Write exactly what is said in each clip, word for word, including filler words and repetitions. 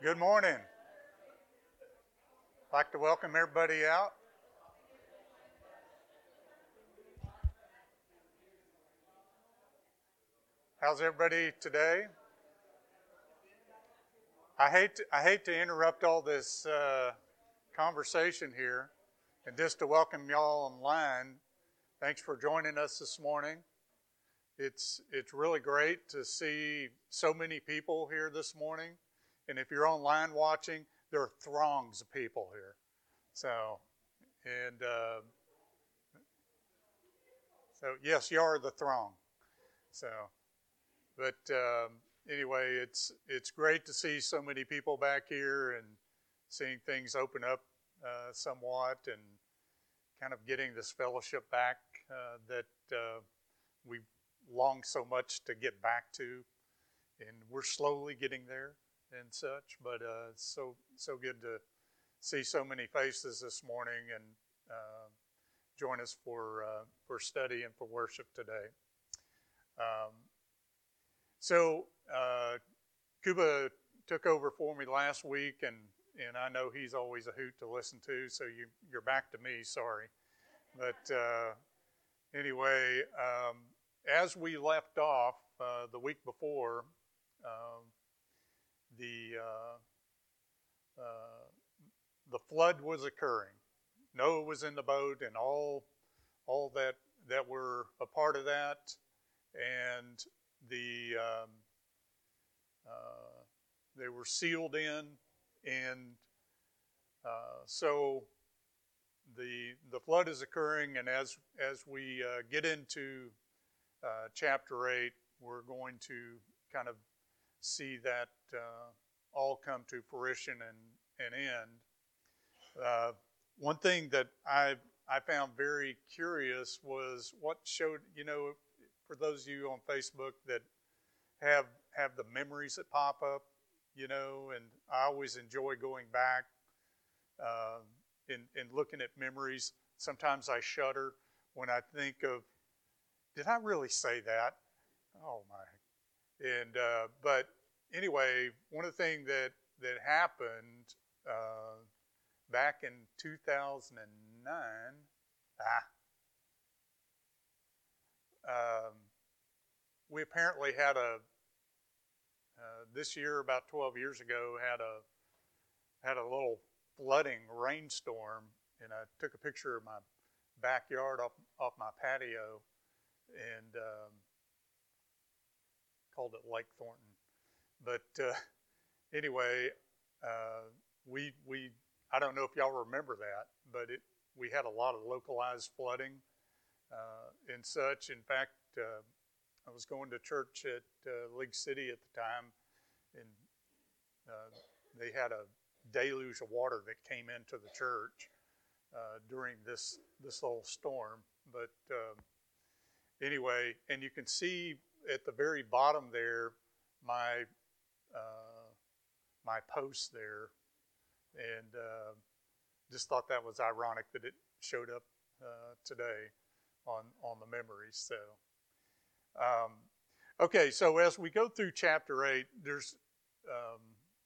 Good morning. I'd like to welcome everybody out. How's everybody today? I hate to, I hate to interrupt all this uh, conversation here, and just to welcome y'all online. Thanks for joining us this morning. It's it's really great to see so many people here this morning, and if you're online watching, there are throngs of people here. So, and uh, so yes, you are the throng. So, but um, anyway, it's it's great to see so many people back here and seeing things open up uh, somewhat and kind of getting this fellowship back uh, that uh, we long so much to get back to, and we're slowly getting there and such. But uh, it's so so good to see so many faces this morning and uh, join us for uh, for study and for worship today. Um, so uh, Cuba took over for me last week, and, and I know he's always a hoot to listen to. So you you're back to me. Sorry, but uh, anyway, um, as we left off uh, the week before, um, the uh, uh, the flood was occurring. Noah was in the boat, and all all that that were a part of that, and the um, uh, they were sealed in, and uh, so the the flood is occurring, and as as we uh, get into uh, chapter eight, we're going to kind of see that uh, all come to fruition and, and end. Uh, one thing that I I found very curious was what showed, you know, for those of you on Facebook that have have the memories that pop up, you know, and I always enjoy going back uh, and, and looking at memories. Sometimes I shudder when I think of, did I really say that? Oh my! And uh, but anyway, one of the things that that happened uh, back in two thousand nine, ah. Um, we apparently had a uh, this year, about twelve years ago, had a had a little flooding rainstorm, and I took a picture of my backyard off off my patio, and um, called it Lake Thornton. But uh, anyway, uh, we we I don't know if y'all remember that, but it we had a lot of localized flooding. Uh, and such. In fact, uh, I was going to church at uh, League City at the time, and uh, they had a deluge of water that came into the church uh, during this this little storm. But uh, anyway, and you can see at the very bottom there my uh, my post there, and uh, just thought that was ironic that it showed up uh, today on on the memories. So um, okay, so as we go through chapter eight, there's um,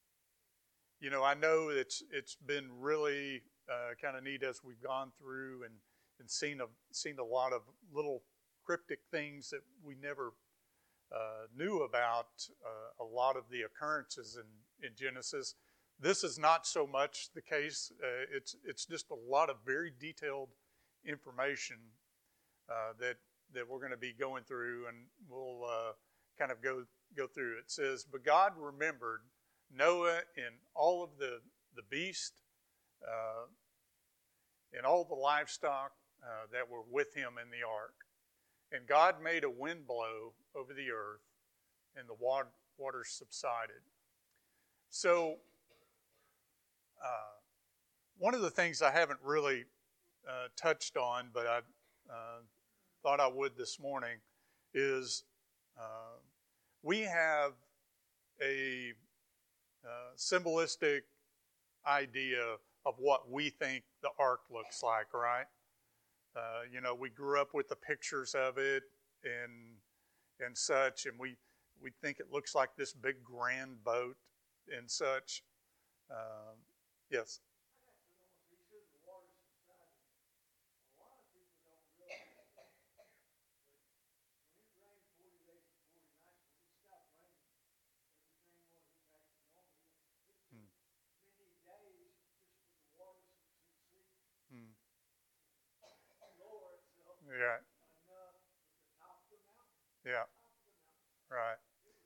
you know I know it's it's been really uh, kind of neat as we've gone through and and seen a seen a lot of little cryptic things that we never uh, knew about, uh, a lot of the occurrences in in Genesis. This is not so much the case. Uh, it's it's just a lot of very detailed information Uh, that that we're going to be going through, and we'll uh, kind of go go through. It says, "But God remembered Noah and all of the the beasts uh, and all the livestock uh, that were with him in the ark. And God made a wind blow over the earth, and the water, waters subsided." So, uh, one of the things I haven't really uh, touched on, but I uh, thought I would this morning, is uh, we have a uh, symbolistic idea of what we think the ark looks like, right? Uh, you know, we grew up with the pictures of it and and such, and we we think it looks like this big grand boat and such. Um, yes. Mm, mm. Yeah, yeah, right,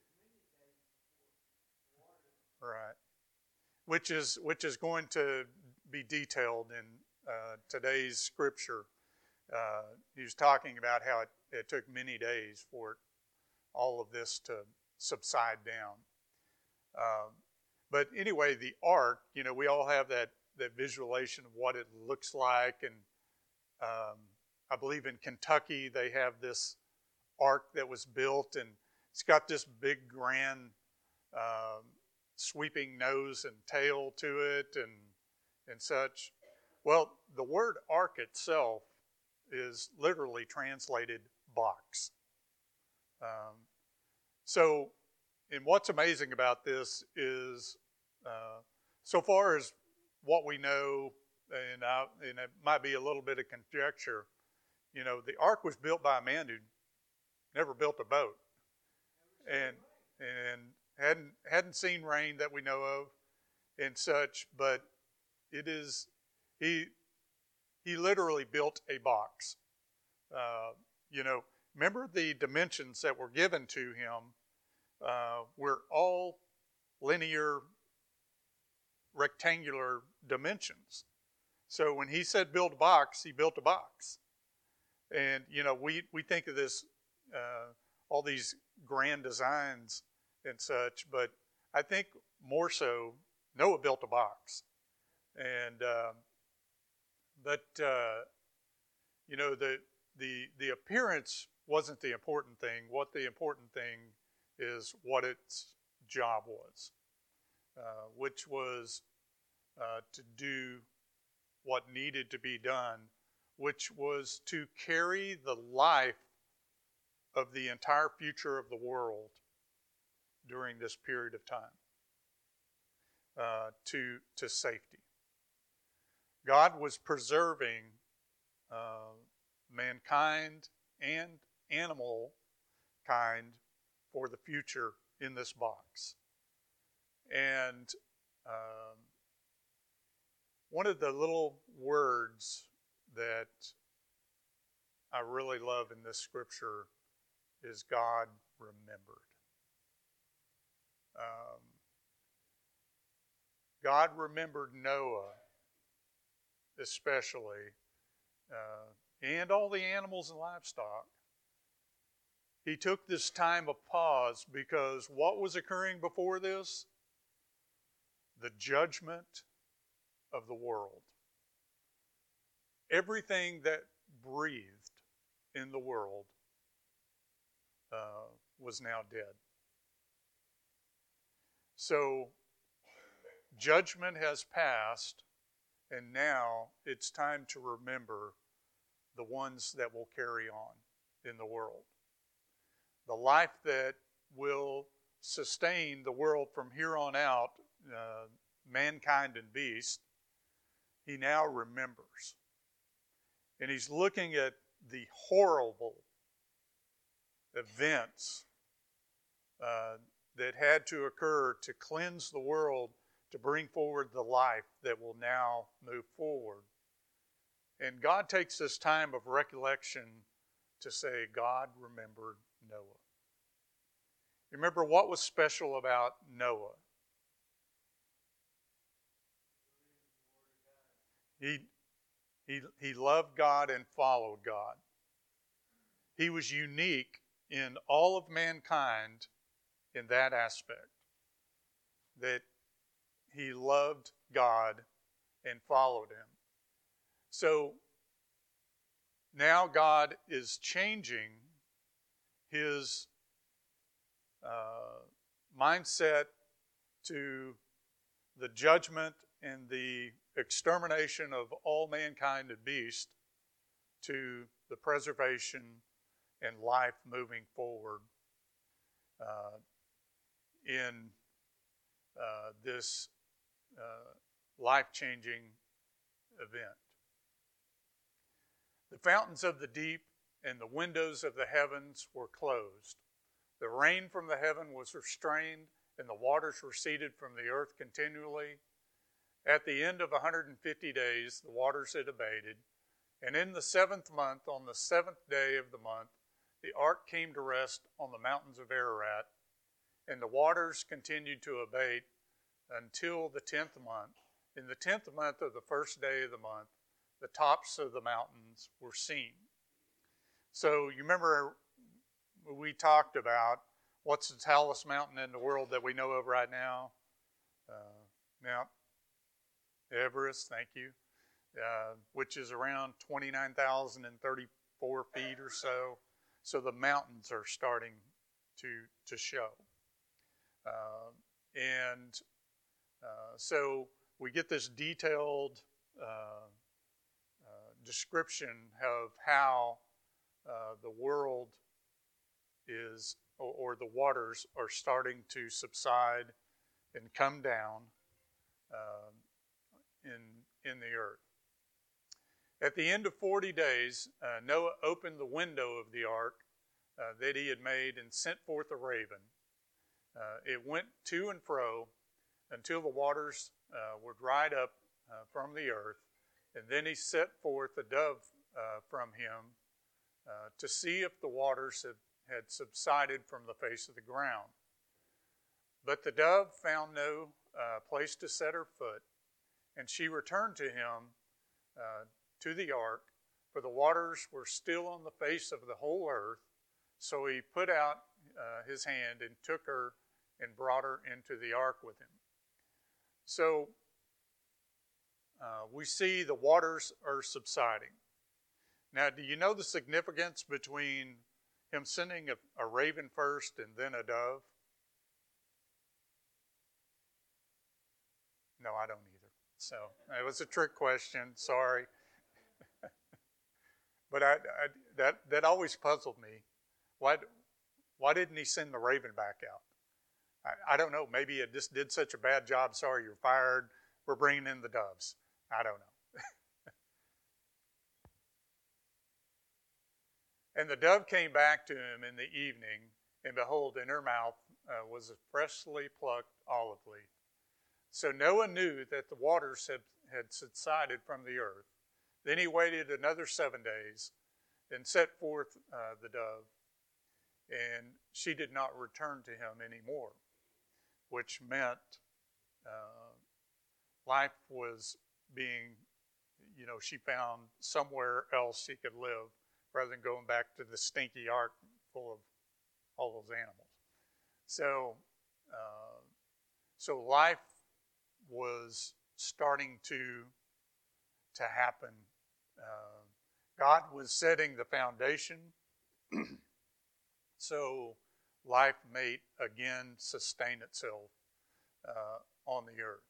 right. Which is which is going to be detailed in uh, today's scripture. Uh, he was talking about how it, it took many days for all of this to subside down. Um, but anyway, the ark, you know, we all have that, that visualization of what it looks like. And um, I believe in Kentucky, they have this ark that was built, and it's got this big, grand, um, sweeping nose and tail to it and, and such. Well, the word ark itself is literally translated box. Um, so, and what's amazing about this is, uh, so far as what we know, and, I, and it might be a little bit of conjecture, you know, the ark was built by a man who never built a boat, and and hadn't hadn't seen rain that we know of, and such. But it is he he literally built a box. Uh, you know, remember the dimensions that were given to him uh, were all linear, rectangular dimensions. So when he said build a box, he built a box. And, you know, we, we think of this, uh, all these grand designs and such, but I think more so Noah built a box. And, uh, but, uh, you know, the, the, the appearance wasn't the important thing. What the important thing is what its job was, uh, which was uh, to do what needed to be done, which was to carry the life of the entire future of the world during this period of time uh, to, to safety. God was preserving uh, mankind and animal kind for the future in this box. And um, one of the little words that I really love in this scripture is God remembered. Um, God remembered Noah especially, uh, and all the animals and livestock. He took this time of pause because what was occurring before this? The judgment of the world. Everything that breathed in the world uh, was now dead. So judgment has passed, and now it's time to remember the ones that will carry on in the world. The life that will sustain the world from here on out, uh, mankind and beast, he now remembers. And he's looking at the horrible events uh, that had to occur to cleanse the world, to bring forward the life that will now move forward. And God takes this time of recollection to say, God remembered Noah. Remember what was special about Noah? He, he, he loved God and followed God. He was unique in all of mankind in that aspect, that he loved God and followed him. So now God is changing his uh, mindset to the judgment and the extermination of all mankind and beast to the preservation and life moving forward uh, in uh, this uh, life-changing event. The fountains of the deep and the windows of the heavens were closed. The rain from the heaven was restrained, and the waters receded from the earth continually. At the end of one hundred fifty days, the waters had abated, and in the seventh month, on the seventh day of the month, the ark came to rest on the mountains of Ararat, and the waters continued to abate until the tenth month. In the tenth month of the first day of the month, the tops of the mountains were seen. So you remember we talked about what's the tallest mountain in the world that we know of right now? Uh, Mount Everest, thank you, uh, which is around twenty-nine thousand thirty-four feet or so. So the mountains are starting to, to show. Uh, and uh, so we get this detailed uh, uh, description of how uh, the world is, or, or the waters are starting to subside and come down uh, in, in the earth. At the end of forty days, uh, Noah opened the window of the ark uh, that he had made and sent forth a raven. Uh, it went to and fro until the waters uh, were dried up uh, from the earth, and then he set forth a dove uh, from him uh, to see if the waters had, had subsided from the face of the ground. But the dove found no uh, place to set her foot, and she returned to him uh, to the ark, for the waters were still on the face of the whole earth. So he put out uh, his hand and took her and brought her into the ark with him. So uh, we see the waters are subsiding. Now, do you know the significance between him sending a, a raven first and then a dove? No, I don't either. So it was a trick question. Sorry. But I, I, that that always puzzled me. Why, why didn't he send the raven back out? I, I don't know. Maybe it just did such a bad job. Sorry, you're fired. We're bringing in the doves. I don't know. And the dove came back to him in the evening, and behold, in her mouth uh, was a freshly plucked olive leaf. So Noah knew that the waters had, had subsided from the earth. Then he waited another seven days and set forth uh, the dove, and she did not return to him anymore, which meant uh, life was being, you know, she found somewhere else she could live rather than going back to the stinky ark full of all those animals. So, uh, so life was starting to to happen. Uh, God was setting the foundation, so life may again sustain itself uh, on the earth.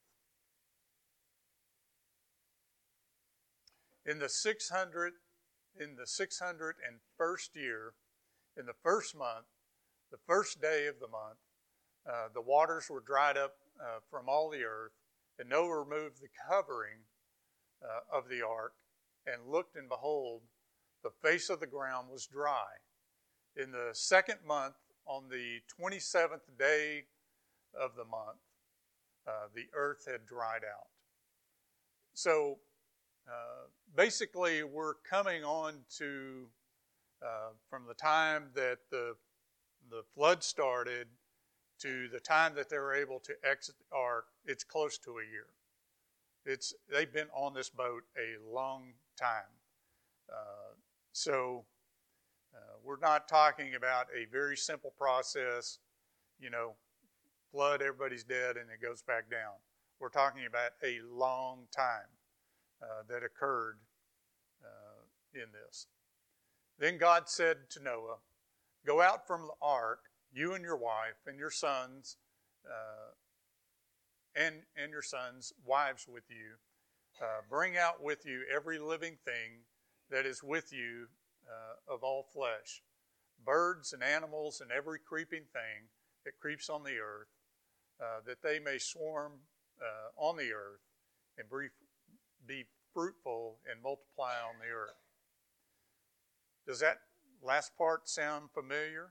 In the six hundred, in the six hundred and first year, in the first month, the first day of the month, uh, the waters were dried up uh, from all the earth, and Noah removed the covering uh, of the ark, and looked, and behold, the face of the ground was dry. In the second month, on the twenty-seventh day of the month, uh, the earth had dried out. So uh, basically, we're coming on to, uh, from the time that the, the flood started to the time that they were able to exit the ark, it's close to a year. It's they've been on this boat a long time. Uh, so uh, we're not talking about a very simple process, you know, flood, everybody's dead, and it goes back down. We're talking about a long time uh, that occurred uh, in this. Then God said to Noah, "Go out from the ark, you and your wife and your sons, uh, and, and your sons' wives with you. Uh, bring out with you every living thing that is with you uh, of all flesh, birds and animals and every creeping thing that creeps on the earth, uh, that they may swarm uh, on the earth and be, be fruitful and multiply on the earth. Does that last part sound familiar?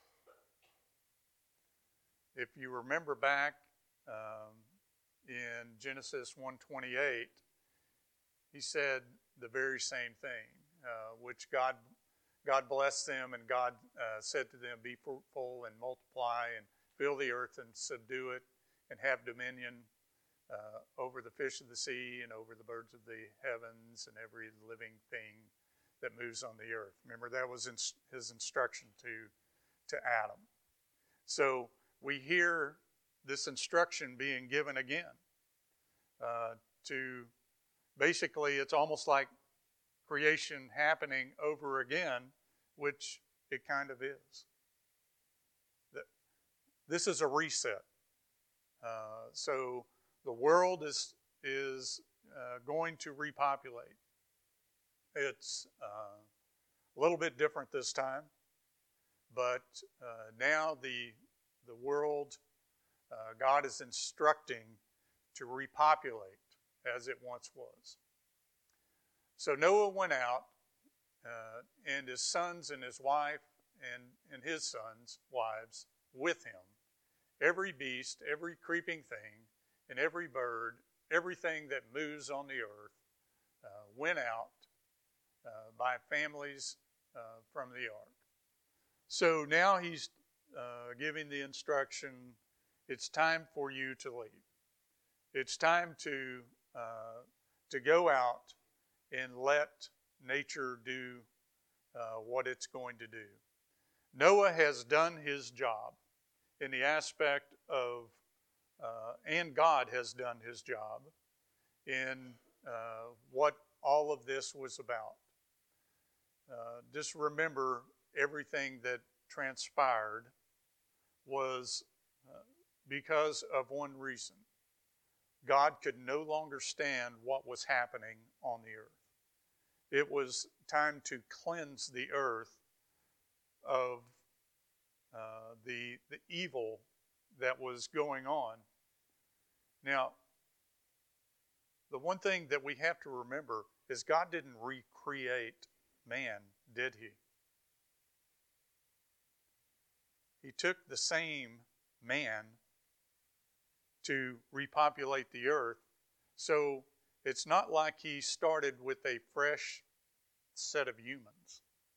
If you remember back um, in Genesis one twenty-eight, he said the very same thing, uh, which God God blessed them, and God uh, said to them, be fruitful and multiply and fill the earth and subdue it and have dominion uh, over the fish of the sea and over the birds of the heavens and every living thing that moves on the earth. Remember, that was in, his instruction to, to Adam. So we hear this instruction being given again. Uh, to basically, it's almost like creation happening over again, which it kind of is. This is a reset. Uh, so the world is is uh, going to repopulate. It's uh, a little bit different this time, but uh, now the the world, uh, God is instructing to repopulate as it once was. So Noah went out, uh, and his sons and his wife and, and his sons' wives with him, every beast, every creeping thing, and every bird, everything that moves on the earth, uh, went out uh, by families uh, from the ark. So now he's uh, giving the instruction, it's time for you to leave. It's time to uh, to go out and let nature do uh, what it's going to do. Noah has done his job in the aspect of, uh, and God has done his job in uh, what all of this was about. Uh, just remember, everything that transpired was uh, because of one reason. God could no longer stand what was happening on the earth. It was time to cleanse the earth of uh, the, the evil that was going on. Now, the one thing that we have to remember is God didn't recreate man, did he? He took the same man to repopulate the earth. So it's not like he started with a fresh set of humans.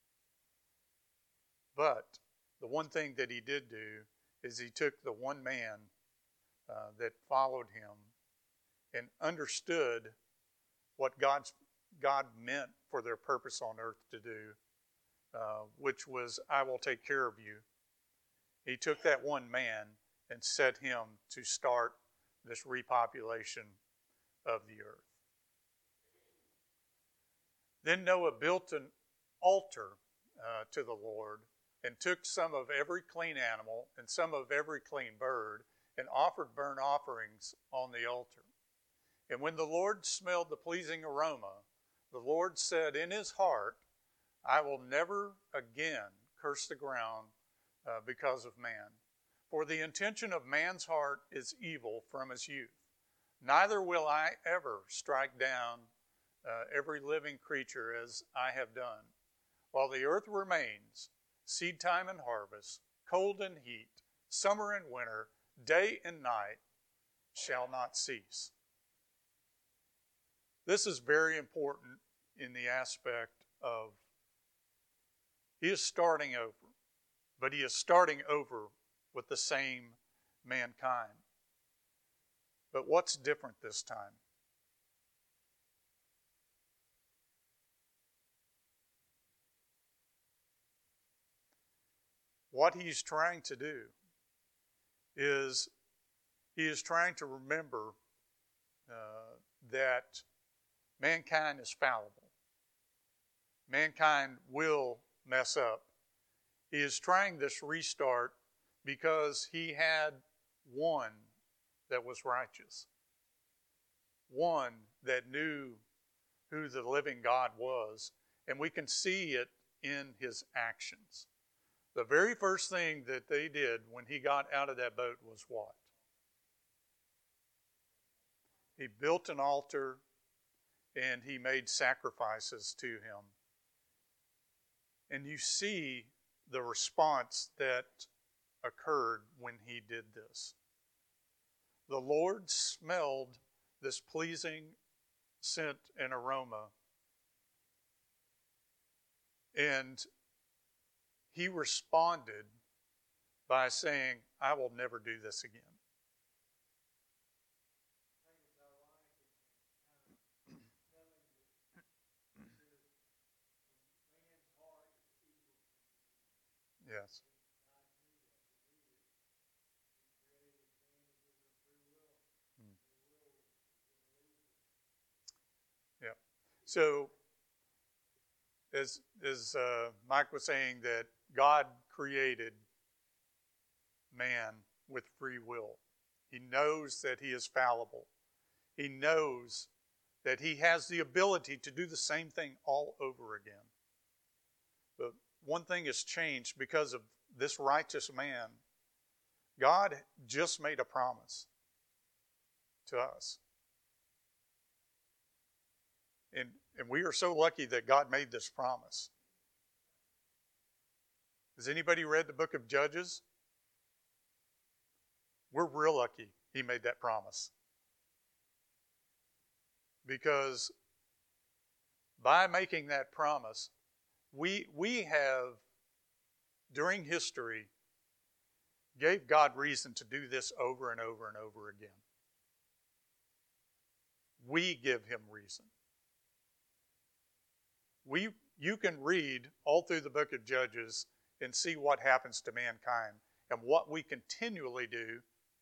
But the one thing that he did do is he took the one man uh, that followed him and understood what God's, God meant for their purpose on earth to do, uh, which was, I will take care of you. He took that one man and set him to start this repopulation of the earth. Then Noah built an altar uh, to the Lord and took some of every clean animal and some of every clean bird and offered burnt offerings on the altar. And when the Lord smelled the pleasing aroma, the Lord said in his heart, I will never again curse the ground uh, because of man. For the intention of man's heart is evil from his youth. Neither will I ever strike down uh, every living creature as I have done. While the earth remains, seed time and harvest, cold and heat, summer and winter, day and night shall not cease. This is very important in the aspect of he is starting over, but he is starting over with the same mankind. But what's different this time? What he's trying to do is he is trying to remember uh, that mankind is fallible. Mankind will mess up. He is trying this restart because he had one that was righteous, one that knew who the living God was, and we can see it in his actions. The very first thing that they did when he got out of that boat was what? He built an altar and he made sacrifices to him. And you see the response that occurred when he did this. The Lord smelled this pleasing scent and aroma, and he responded by saying, I will never do this again. Yes. Yeah. So, as as uh, Mike was saying, that God created man with free will. He knows that he is fallible. He knows that he has the ability to do the same thing all over again. But one thing has changed because of this righteous man. God just made a promise to us. And, and we are so lucky that God made this promise. Has anybody read the book of Judges? We're real lucky he made that promise. Because by making that promise, we, we have, during history, gave God reason to do this over and over and over again. We give him reason. We, you can read all through the book of Judges and see what happens to mankind and what we continually do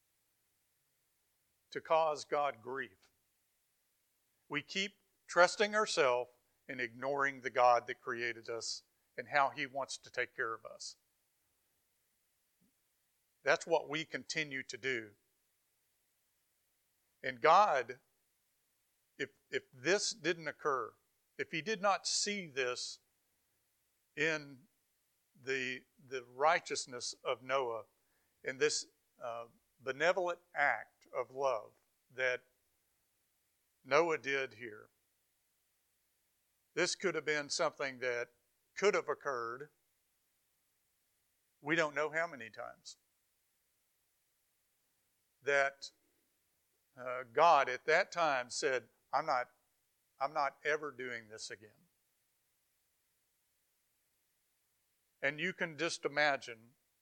to cause God grief. We keep trusting ourselves and ignoring the God that created us and how he wants to take care of us. That's what we continue to do. And God, if, if this didn't occur, if he did not see this in the, the righteousness of Noah, in this uh, benevolent act of love that Noah did here, this could have been something that could have occurred. We don't know how many times. That uh, God at that time said, I'm not, I'm not ever doing this again. And you can just imagine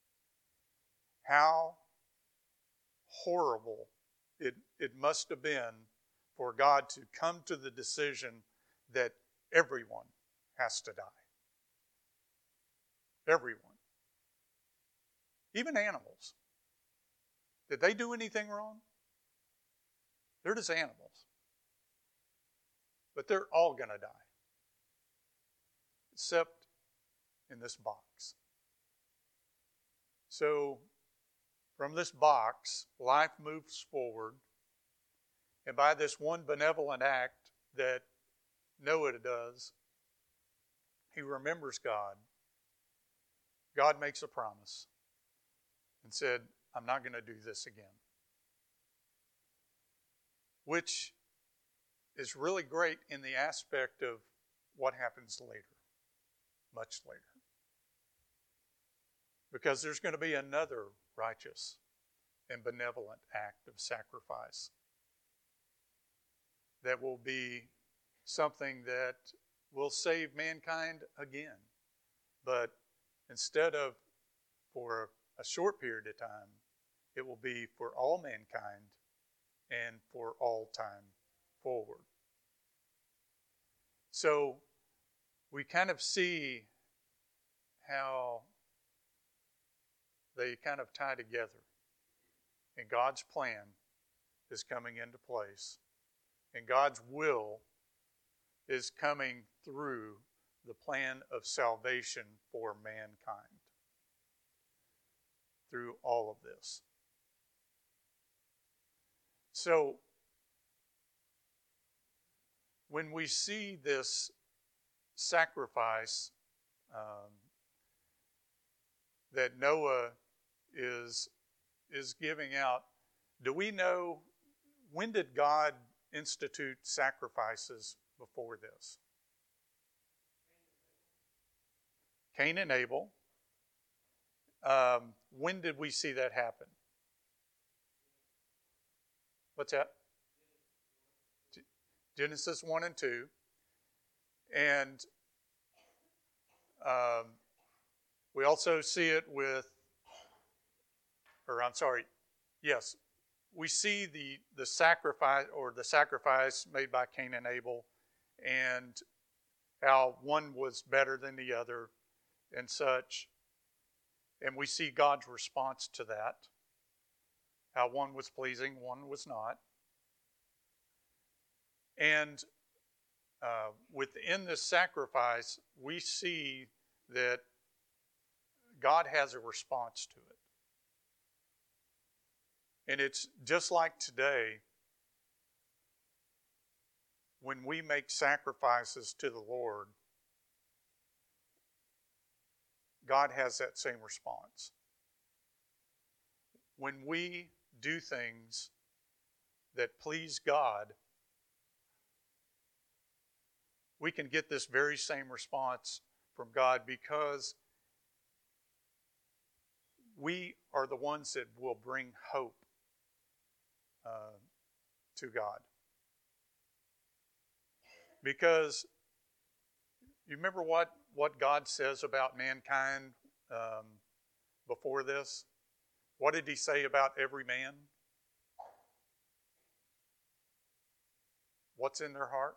how horrible it, it must have been for God to come to the decision that everyone has to die. Everyone. Even animals. Did they do anything wrong? They're just animals. But they're all going to die. Except in this box. So, from this box, life moves forward. And by this one benevolent act that Noah does, he remembers God. God makes a promise and said, I'm not going to do this again. Which is really great in the aspect of what happens later, much later. Because there's going to be another righteous and benevolent act of sacrifice that will be something that will save mankind again. But instead of for a short period of time, it will be for all mankind and for all time forward. So we kind of see how they kind of tie together. And God's plan is coming into place. And God's will is coming through the plan of salvation for mankind. Through all of this. So, when we see this sacrifice um, that Noah is, is giving out, do we know, when did God institute sacrifices before this? Cain and Abel. Um, when did we see that happen? What's that? Genesis one and two. And um, we also see it with, or I'm sorry, yes, we see the, the sacrifice or the sacrifice made by Cain and Abel, and how one was better than the other and such. And we see God's response to that, how one was pleasing, one was not. And uh, within this sacrifice, we see that God has a response to it. And it's just like today, when we make sacrifices to the Lord, God has that same response. When we do things that please God, we can get this very same response from God, because we are the ones that will bring hope uh, to God. Because you remember what, what God says about mankind um, before this? What did he say about every man? What's in their heart?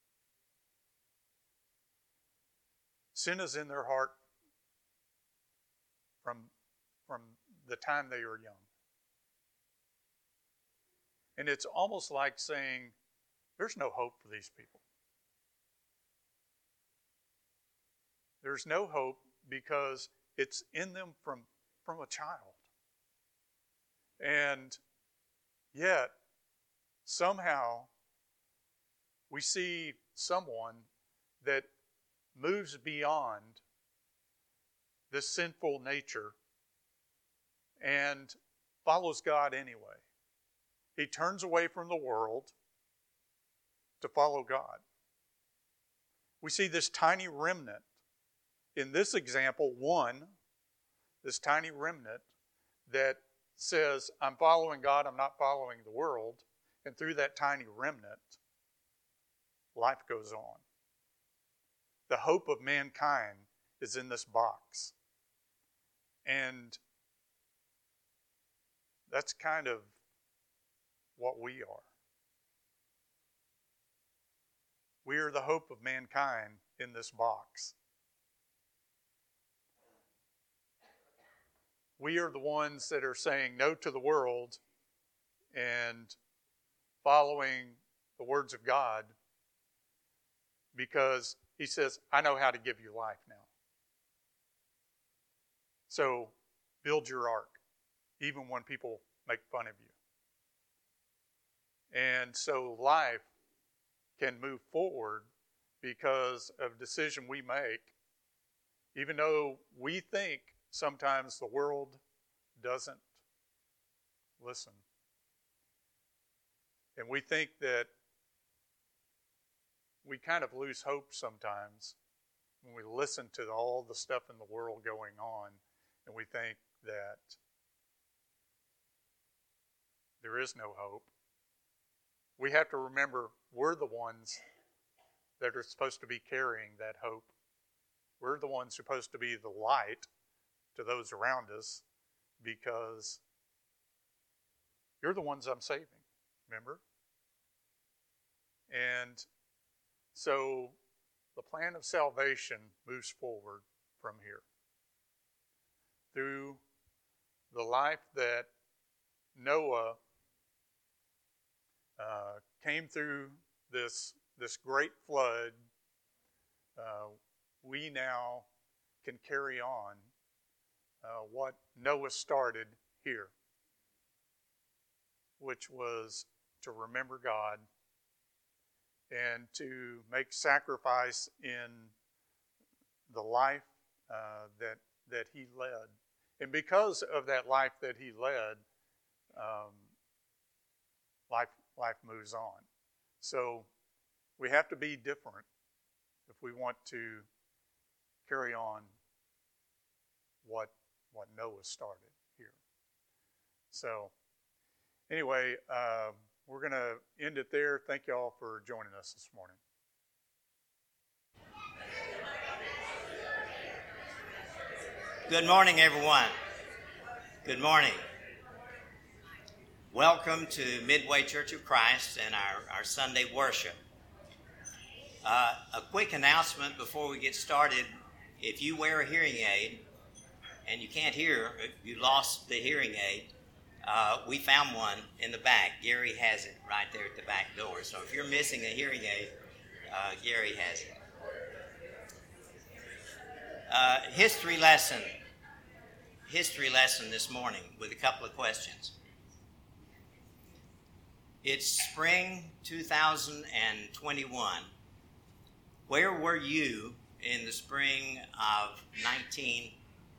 Sin is in their heart from, from the time they are young. And it's almost like saying, there's no hope for these people. There's no hope because it's in them from, from a child. And yet, somehow, we see someone that moves beyond this sinful nature and follows God anyway. He turns away from the world to follow God. We see this tiny remnant. In this example, one, this tiny remnant that says, I'm following God, I'm not following the world. And through that tiny remnant, life goes on. The hope of mankind is in this box. And that's kind of what we are. We are the hope of mankind in this box. We are the ones that are saying no to the world and following the words of God, because he says, I know how to give you life now. So build your ark, even when people make fun of you. And so life can move forward because of a decision we make, even though we think sometimes the world doesn't listen. And we think that we kind of lose hope sometimes when we listen to all the stuff in the world going on, and we think that there is no hope. We have to remember we're the ones that are supposed to be carrying that hope. We're the ones supposed to be the light to those around us, because you're the ones I'm saving, remember? And so the plan of salvation moves forward from here. Through the life that Noah uh, came through this, this great flood, uh, we now can carry on uh, what Noah started here, which was to remember God and to make sacrifice in the life uh, that that he led. And because of that life that he led, um, life life moves on. So we have to be different if we want to carry on what what Noah started here. So anyway, uh, we're going to end it there. Thank you all for joining us this morning. Good morning, everyone. Good morning. Welcome to Midway Church of Christ and our, our Sunday worship. Uh, a quick announcement before we get started. If you wear a hearing aid and you can't hear, if you lost the hearing aid, uh, we found one in the back. Gary has it right there at the back door. So if you're missing a hearing aid, uh, Gary has it. Uh, history lesson. History lesson this morning with a couple of questions. It's spring two thousand twenty-one. Where were you in the spring of nineteen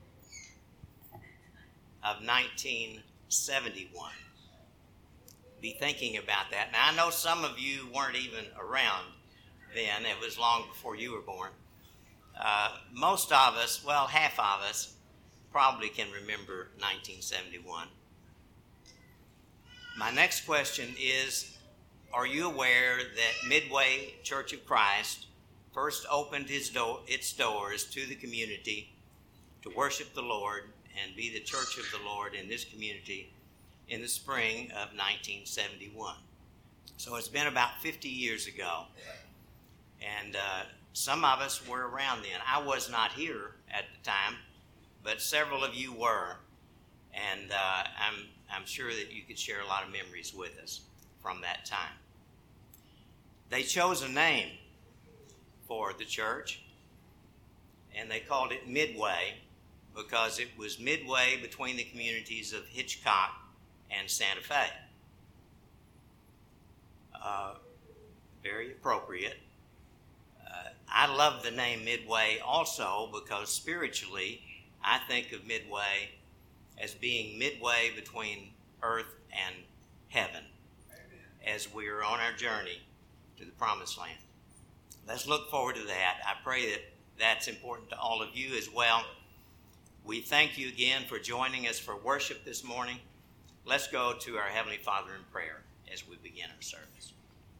of nineteen seventy-one? Be thinking about that. Now I know some of you weren't even around then. It was long before you were born. Uh, most of us, well, half of us, probably can remember nineteen seventy-one. My next question is, are you aware that Midway Church of Christ first opened his door, its doors to the community to worship the Lord and be the church of the Lord in this community in the spring of nineteen seventy-one? So it's been about fifty years ago. And uh, some of us were around then. I was not here at the time, but several of you were. And uh, I'm I'm sure that you could share a lot of memories with us from that time. They chose a name for the church, and they called it Midway because it was midway between the communities of Hitchcock and Santa Fe. Uh, very appropriate. Uh, I love the name Midway also because spiritually I think of Midway as being midway between earth and heaven as we are on our journey to the promised land. Let's look forward to that. I pray that that's important to all of you as well. We thank you again for joining us for worship this morning. Let's go to our Heavenly Father in prayer as we begin our service.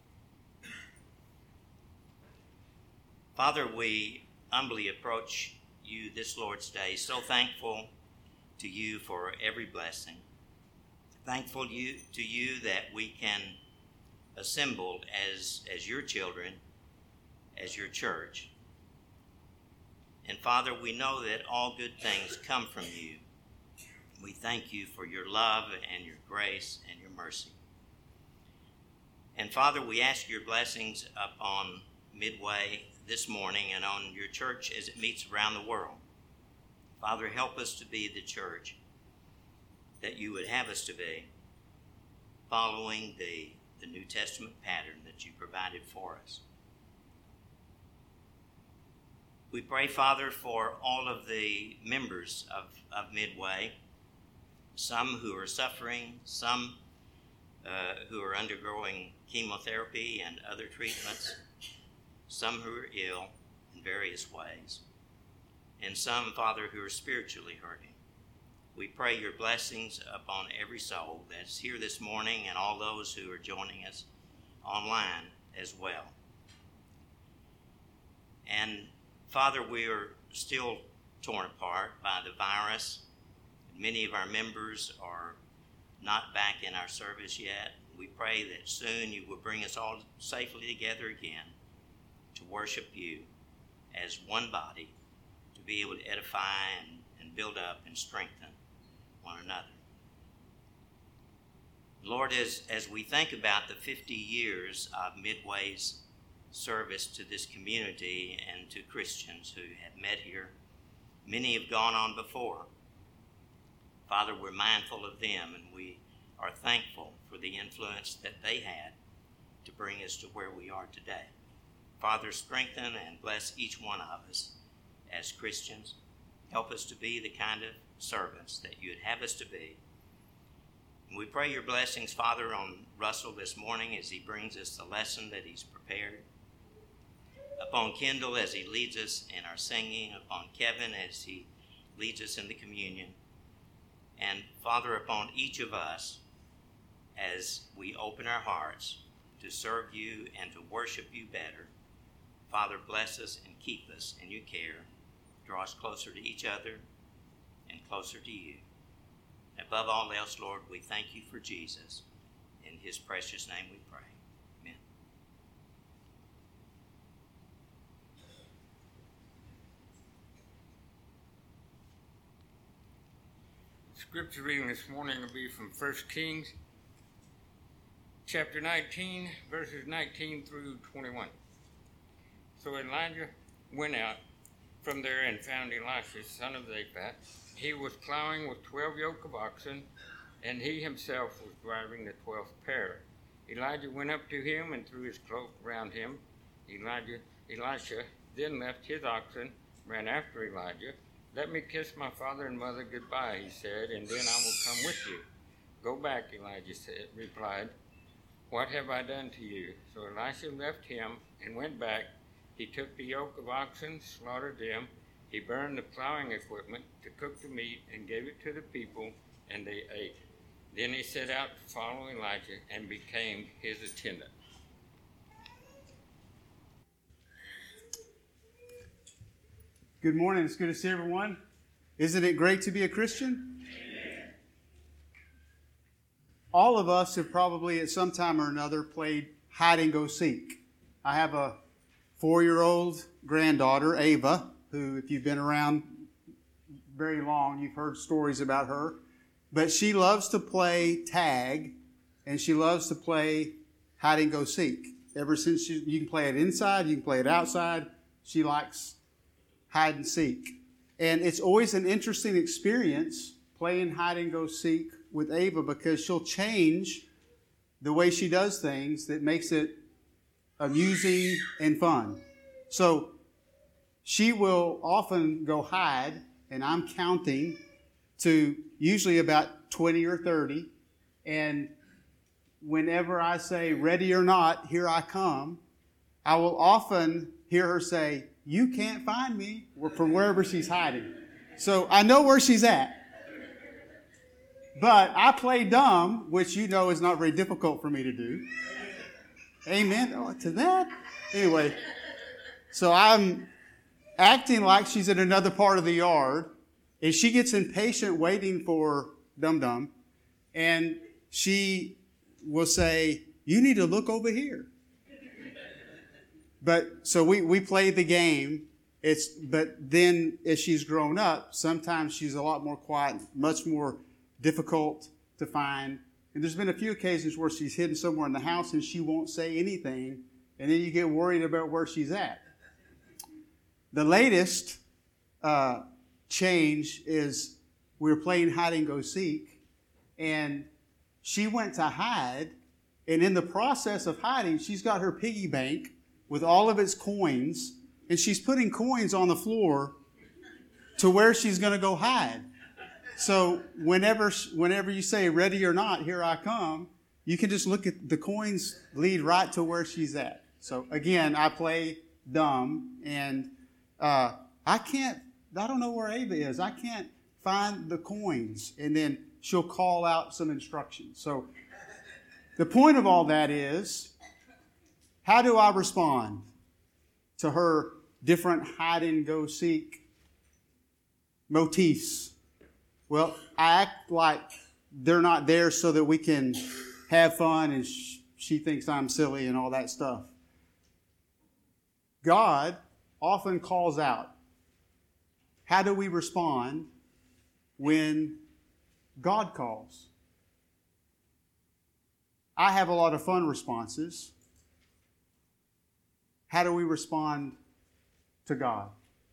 Father, we humbly approach you this Lord's Day, so thankful to you for every blessing. Thankful you, to you that we can assemble as, as your children, as your church. And Father, we know that all good things come from you. We thank you for your love and your grace and your mercy. And Father, we ask your blessings upon Midway this morning and on your church as it meets around the world. Father, help us to be the church that you would have us to be, following the, the New Testament pattern that you provided for us. We pray, Father, for all of the members of, of Midway, some who are suffering, some uh, who are undergoing chemotherapy and other treatments, some who are ill in various ways, and some, Father, who are spiritually hurting. We pray your blessings upon every soul that's here this morning and all those who are joining us online as well. And Father, we are still torn apart by the virus. Many of our members are not back in our service yet. We pray that soon you will bring us all safely together again to worship you as one body, to be able to edify and, and build up and strengthen one another. Lord, as, as we think about the fifty years of Midway's service to this community and to Christians who have met here, many have gone on before. Father, we're mindful of them, and we are thankful for the influence that they had to bring us to where we are today. Father, strengthen and bless each one of us as Christians. Help us to be the kind of servants that you'd have us to be, We pray your blessings, Father, on Russell this morning as he brings us the lesson that he's prepared. Upon Kendall as he leads us in our singing. Upon Kevin as he leads us in the communion. And Father, upon each of us as we open our hearts to serve you and to worship you better. Father, bless us and keep us in your care. Draw us closer to each other and closer to you. Above all else, Lord, we thank you for Jesus. In his precious name we pray. Amen. Scripture reading this morning will be from First Kings, chapter nineteen, verses nineteen through twenty-one. So Elijah went out from there and found Elisha, son of Zaphat. He was plowing with twelve yoke of oxen, and he himself was driving the twelfth pair. Elijah went up to him and threw his cloak around him. Elijah, Elisha then left his oxen, ran after Elijah. "Let me kiss my father and mother goodbye," he said, "and then I will come with you." "Go back," Elijah said, replied. "What have I done to you?" So Elisha left him and went back. He took the yoke of oxen, slaughtered them. He burned the plowing equipment to cook the meat and gave it to the people, and they ate. Then he set out to follow Elijah and became his attendant. Good morning. It's good to see everyone. Isn't it great to be a Christian? Amen. All of us have probably at some time or another played hide and go seek. I have a four-year-old granddaughter, Ava, who, if you've been around very long, you've heard stories about her. But she loves to play tag, and she loves to play hide and go seek. Ever since she, you can play it inside, you can play it outside. She likes hide and seek. And it's always an interesting experience playing hide and go seek with Ava because she'll change the way she does things that makes it amusing and fun. So she will often go hide, and I'm counting to usually about twenty or thirty. And whenever I say, "Ready or not, here I come," I will often hear her say, "You can't find me," from wherever she's hiding. So I know where she's at. But I play dumb, which you know is not very difficult for me to do. Amen. Oh, to that. Anyway, so I'm acting like she's in another part of the yard, and she gets impatient waiting for Dum Dum, and she will say, "You need to look over here." But so we, we play the game. It's but then as she's grown up, sometimes she's a lot more quiet, much more difficult to find. And there's been a few occasions where she's hidden somewhere in the house and she won't say anything, and then you get worried about where she's at. The latest uh, change is we were playing hide and go seek, and she went to hide, and in the process of hiding, she's got her piggy bank with all of its coins, and she's putting coins on the floor to where she's going to go hide. So whenever whenever you say, "Ready or not, here I come," you can just look at the coins lead right to where she's at. So again, I play dumb, and uh, I can't, I don't know where Ava is. I can't find the coins. And then she'll call out some instructions. So the point of all that is, how do I respond to her different hide and go seek motifs? Well, I act like they're not there so that we can have fun and sh- she thinks I'm silly and all that stuff. God often calls out. How do we respond when God calls? I have a lot of fun responses. How do we respond to God?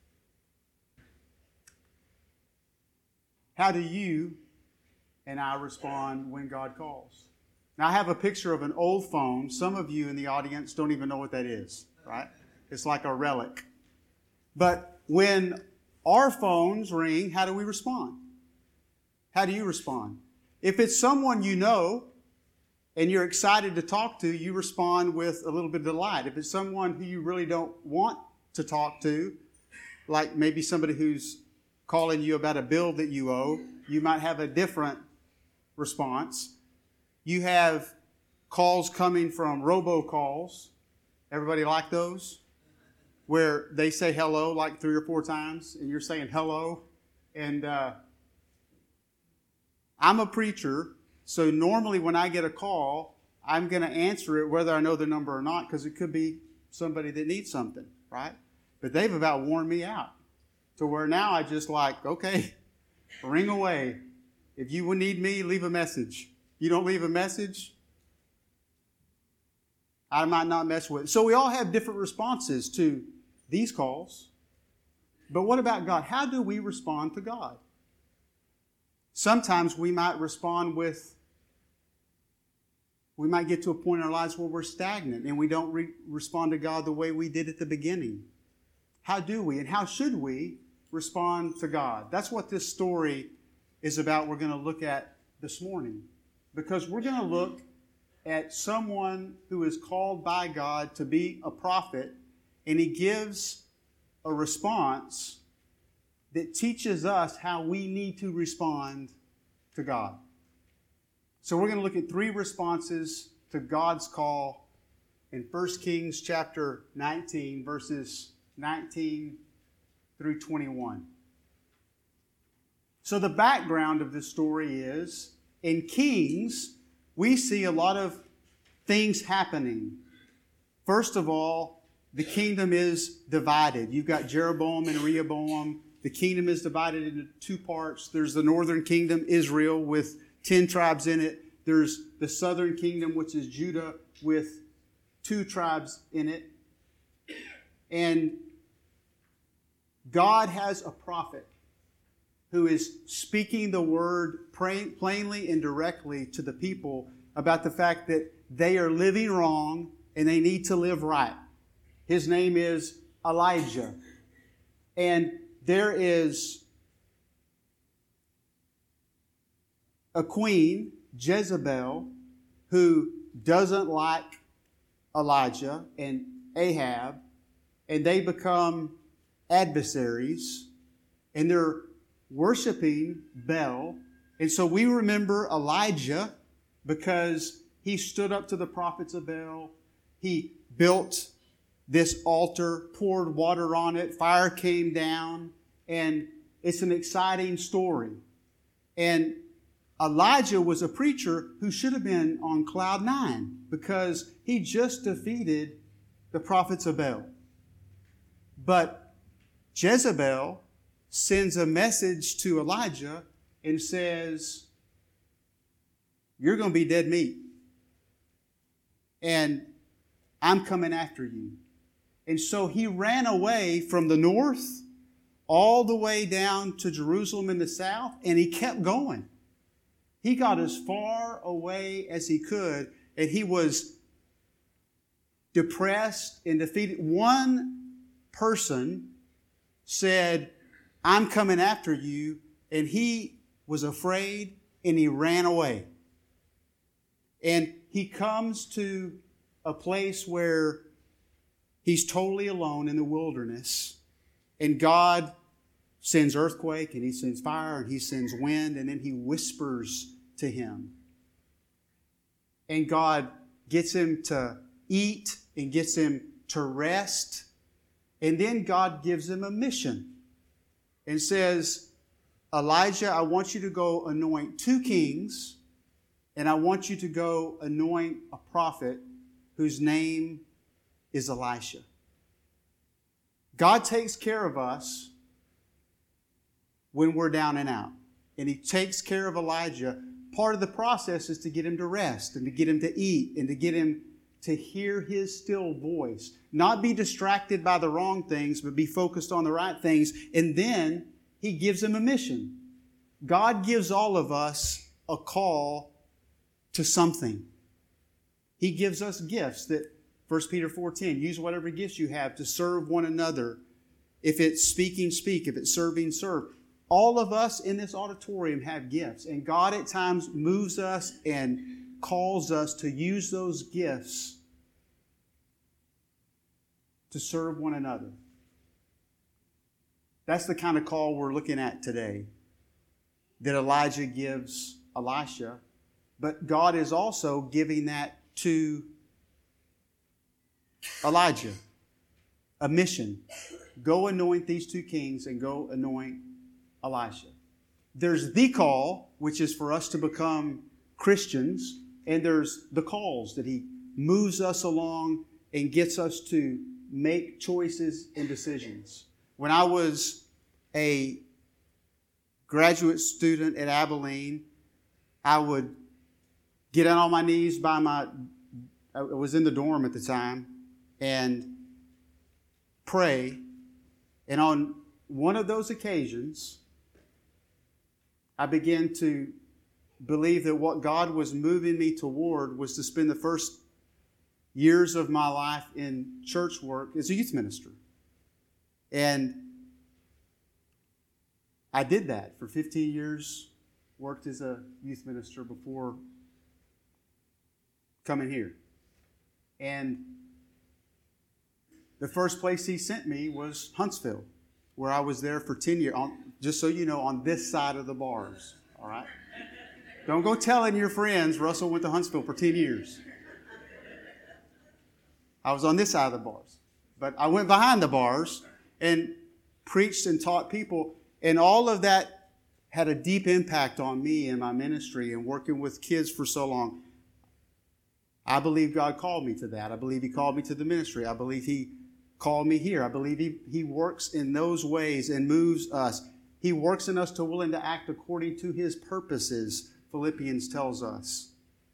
How do you and I respond when God calls? Now, I have a picture of an old phone. Some of you in the audience don't even know what that is, right? It's like a relic. But when our phones ring, how do we respond? How do you respond? If it's someone you know and you're excited to talk to, you respond with a little bit of delight. If it's someone who you really don't want to talk to, like maybe somebody who's calling you about a bill that you owe, you might have a different response. You have calls coming from robocalls. Everybody like those? Where they say hello like three or four times, and you're saying hello. And uh, I'm a preacher, so normally when I get a call, I'm going to answer it whether I know the number or not, because it could be somebody that needs something, right? But they've about worn me out to where now I just like, okay, ring away. If you would need me, leave a message. You don't leave a message, I might not mess with it. So we all have different responses to these calls. But what about God? How do we respond to God? Sometimes we might respond with, we might get to a point in our lives where we're stagnant and we don't re- respond to God the way we did at the beginning. How do we and how should we respond to God? That's what this story is about. We're going to look at this morning, because we're going to look at someone who is called by God to be a prophet, and he gives a response that teaches us how we need to respond to God. So we're going to look at three responses to God's call in First Kings chapter nineteen, verses nineteen through twenty-one. So the background of this story is, in Kings, we see a lot of things happening. First of all, the kingdom is divided. You've got Jeroboam and Rehoboam. The kingdom is divided into two parts. There's the northern kingdom, Israel, with ten tribes in it. There's the southern kingdom, which is Judah, with two tribes in it. And God has a prophet who is speaking the word plainly and directly to the people about the fact that they are living wrong and they need to live right. His name is Elijah. And there is a queen, Jezebel, who doesn't like Elijah and Ahab, and they become adversaries, and they're worshiping Baal. And so we remember Elijah because he stood up to the prophets of Baal. He built this altar, poured water on it, fire came down, and it's an exciting story. And Elijah was a preacher who should have been on cloud nine because he just defeated the prophets of Baal. But Jezebel sends a message to Elijah and says, you're going to be dead meat. And I'm coming after you. And so he ran away from the north all the way down to Jerusalem in the south, and he kept going. He got as far away as he could, and he was depressed and defeated. One person said, I'm coming after you, and he was afraid, and he ran away. And he comes to a place where he's totally alone in the wilderness, and God sends earthquake, and he sends fire, and he sends wind, and then he whispers to him. And God gets him to eat and gets him to rest, and then God gives him a mission and says, Elijah, I want you to go anoint two kings, and I want you to go anoint a prophet whose name is Elisha. God takes care of us when we're down and out. And he takes care of Elijah. Part of the process is to get him to rest and to get him to eat and to get him to hear his still voice. Not be distracted by the wrong things, but be focused on the right things. And then he gives him a mission. God gives all of us a call to something. He gives us gifts that First Peter four ten, use whatever gifts you have to serve one another. If it's speaking, speak. If it's serving, serve. all of us in this auditorium have gifts, and God at times moves us and calls us to use those gifts to serve one another. That's the kind of call we're looking at today that Elijah gives Elisha, but God is also giving that to Elijah, a mission. Go anoint these two kings and go anoint Elisha. There's the call, which is for us to become Christians, and there's the calls that He moves us along and gets us to make choices and decisions. When I was a graduate student at Abilene, I would get down on my knees by my, I was in the dorm at the time, and pray. And on one of those occasions, I began to believe that what God was moving me toward was to spend the first years of my life in church work as a youth minister. And I did that for fifteen years, worked as a youth minister before coming here. And the first place He sent me was Huntsville, where I was there for ten years. On, just so you know, on this side of the bars, all right? Don't go telling your friends Russell went to Huntsville for ten years. I was on this side of the bars. But I went behind the bars and preached and taught people, and all of that had a deep impact on me and my ministry and working with kids for so long. I believe God called me to that. I believe He called me to the ministry. I believe He called me here. I believe He, he works in those ways and moves us. He works in us to willing to act according to His purposes, Philippians tells us.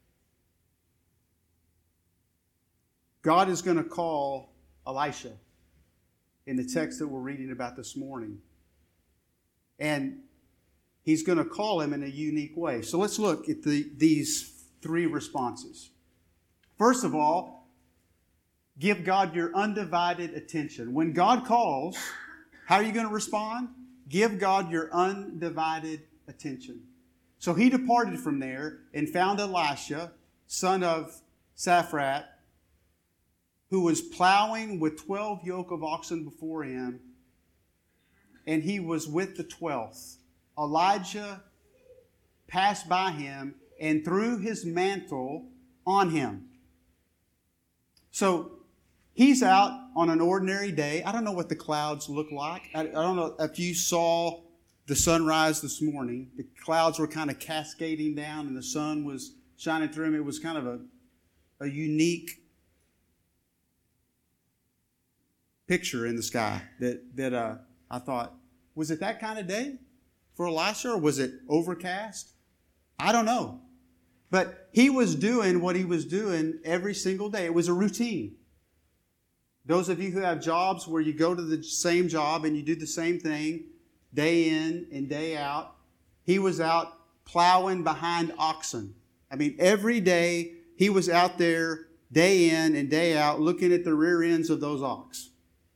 God is going to call Elisha in the text that we're reading about this morning. And He's going to call him in a unique way. So let's look at the, these three responses. First of all, give God your undivided attention. When God calls, how are you going to respond? Give God your undivided attention. So he departed from there and found Elisha, son of Shaphat, who was plowing with twelve yoke of oxen before him, and he was with the twelfth. Elijah passed by him and threw his mantle on him. So he's out on an ordinary day. I don't know what the clouds look like. I, I don't know if you saw the sunrise this morning. The clouds were kind of cascading down and the sun was shining through them. It was kind of a, a unique picture in the sky that, that uh, I thought, was it that kind of day for Elisha, or was it overcast? I don't know. But he was doing what he was doing every single day. It was a routine. Those of you who have jobs where you go to the same job and you do the same thing day in and day out, he was out plowing behind oxen. I mean, every day he was out there day in and day out looking at the rear ends of those ox.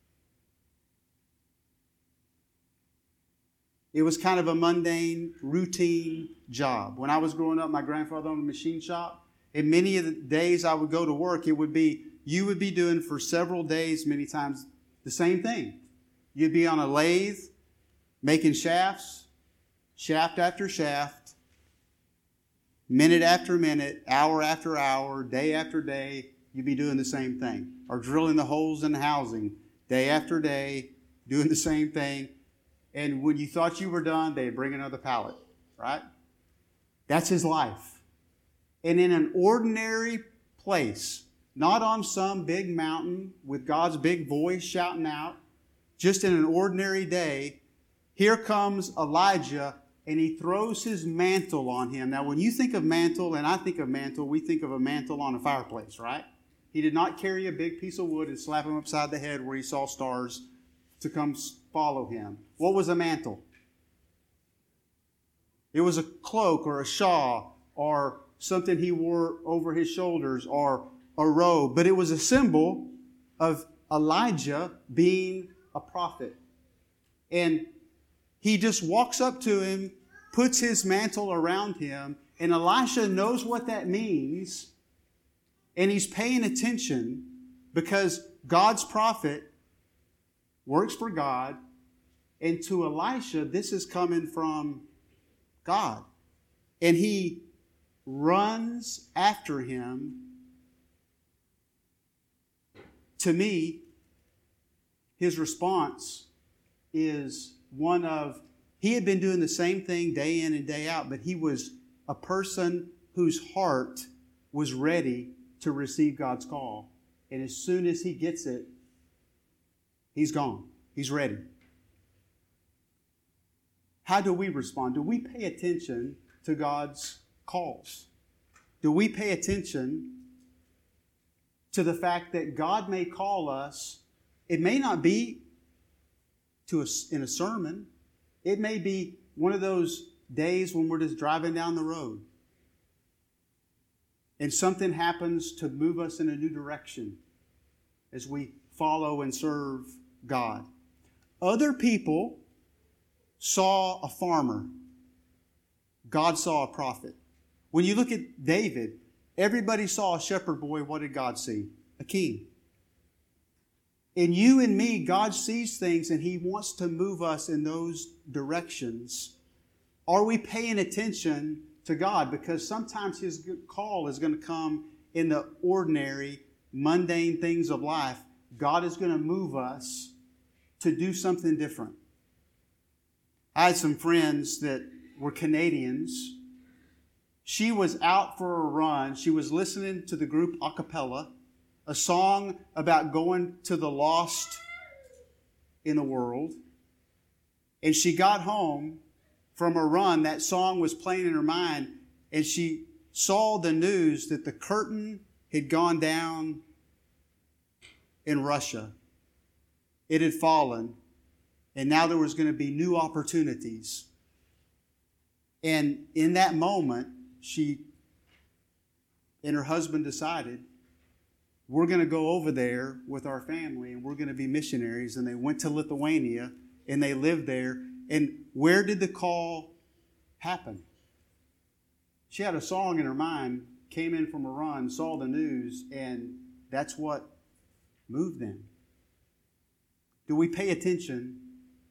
It was kind of a mundane, routine job. When I was growing up, my grandfather owned a machine shop. And many of the days I would go to work, it would be, you would be doing for several days, many times, the same thing. You'd be on a lathe, making shafts, shaft after shaft, minute after minute, hour after hour, day after day, you'd be doing the same thing. Or drilling the holes in the housing, day after day, doing the same thing. And when you thought you were done, they'd bring another pallet, right? That's his life. And in an ordinary place, not on some big mountain with God's big voice shouting out, just in an ordinary day, here comes Elijah and he throws his mantle on him. Now, when you think of mantle, and I think of mantle, we think of a mantle on a fireplace, right? He did not carry a big piece of wood and slap him upside the head where he saw stars to come follow him. What was a mantle? It was a cloak or a shawl or something he wore over his shoulders or a robe. But it was a symbol of Elijah being a prophet. And he just walks up to him, puts his mantle around him, and Elisha knows what that means, and he's paying attention because God's prophet works for God, and to Elisha, this is coming from God. And he runs after him. To me, his response is one of, he had been doing the same thing day in and day out, but he was a person whose heart was ready to receive God's call. And as soon as he gets it, he's gone. He's ready. How do we respond? Do we pay attention to God's calls? Do we pay attention to the fact that God may call us? It may not be to a, in a sermon. It may be one of those days when we're just driving down the road and something happens to move us in a new direction as we follow and serve God. Other people saw a farmer. God saw a prophet. When you look at David, everybody saw a shepherd boy. What did God see? A king. In you and me, God sees things and He wants to move us in those directions. Are we paying attention to God? Because sometimes His call is going to come in the ordinary, mundane things of life. God is going to move us to do something different. I had some friends that were Canadians. She was out for a run. She was listening to the group a cappella, a song about going to the lost in the world. And she got home from a run. That song was playing in her mind. And she saw the news that the curtain had gone down in Russia. It had fallen. And now there was going to be new opportunities. And in that moment, she and her husband decided, we're going to go over there with our family and we're going to be missionaries. And they went to Lithuania and they lived there. And where did the call happen? She had a song in her mind, came in from a run, saw the news, and that's what moved them. Do we pay attention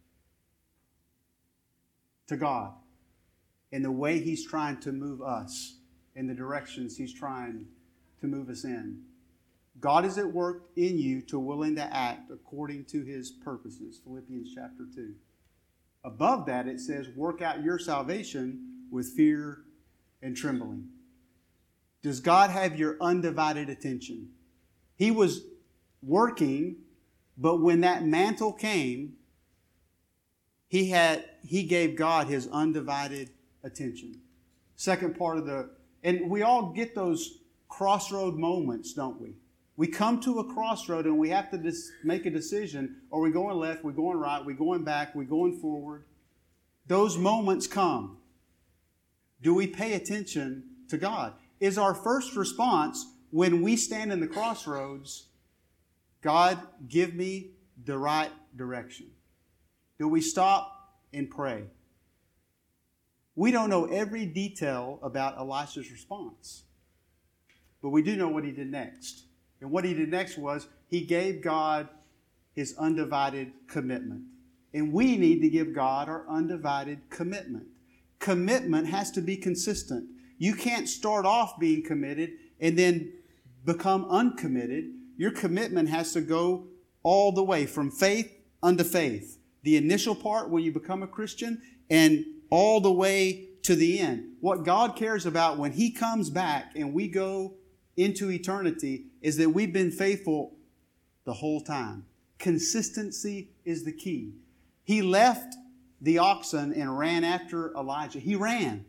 to God in the way He's trying to move us, in the directions He's trying to move us in? God is at work in you to willing to act according to His purposes. Philippians chapter two. Above that it says, work out your salvation with fear and trembling. Does God have your undivided attention? He was working, but when that mantle came, he had he gave God His undivided attention. Second part of the, and we all get those crossroad moments, don't we? We come to a crossroad and we have to dis- make a decision. Are we going left? Are we going right? Are we going back? Are we going forward? Those moments come. Do we pay attention to God? Is our first response when we stand in the crossroads, God, give me the right direction? Do we stop and pray? We don't know every detail about Elisha's response, but we do know what he did next. And what he did next was he gave God his undivided commitment. And we need to give God our undivided commitment. Commitment has to be consistent. You can't start off being committed and then become uncommitted. Your commitment has to go all the way from faith unto faith. The initial part when you become a Christian and all the way to the end. What God cares about when He comes back and we go into eternity is that we've been faithful the whole time. Consistency is the key. He left the oxen and ran after Elijah. He ran.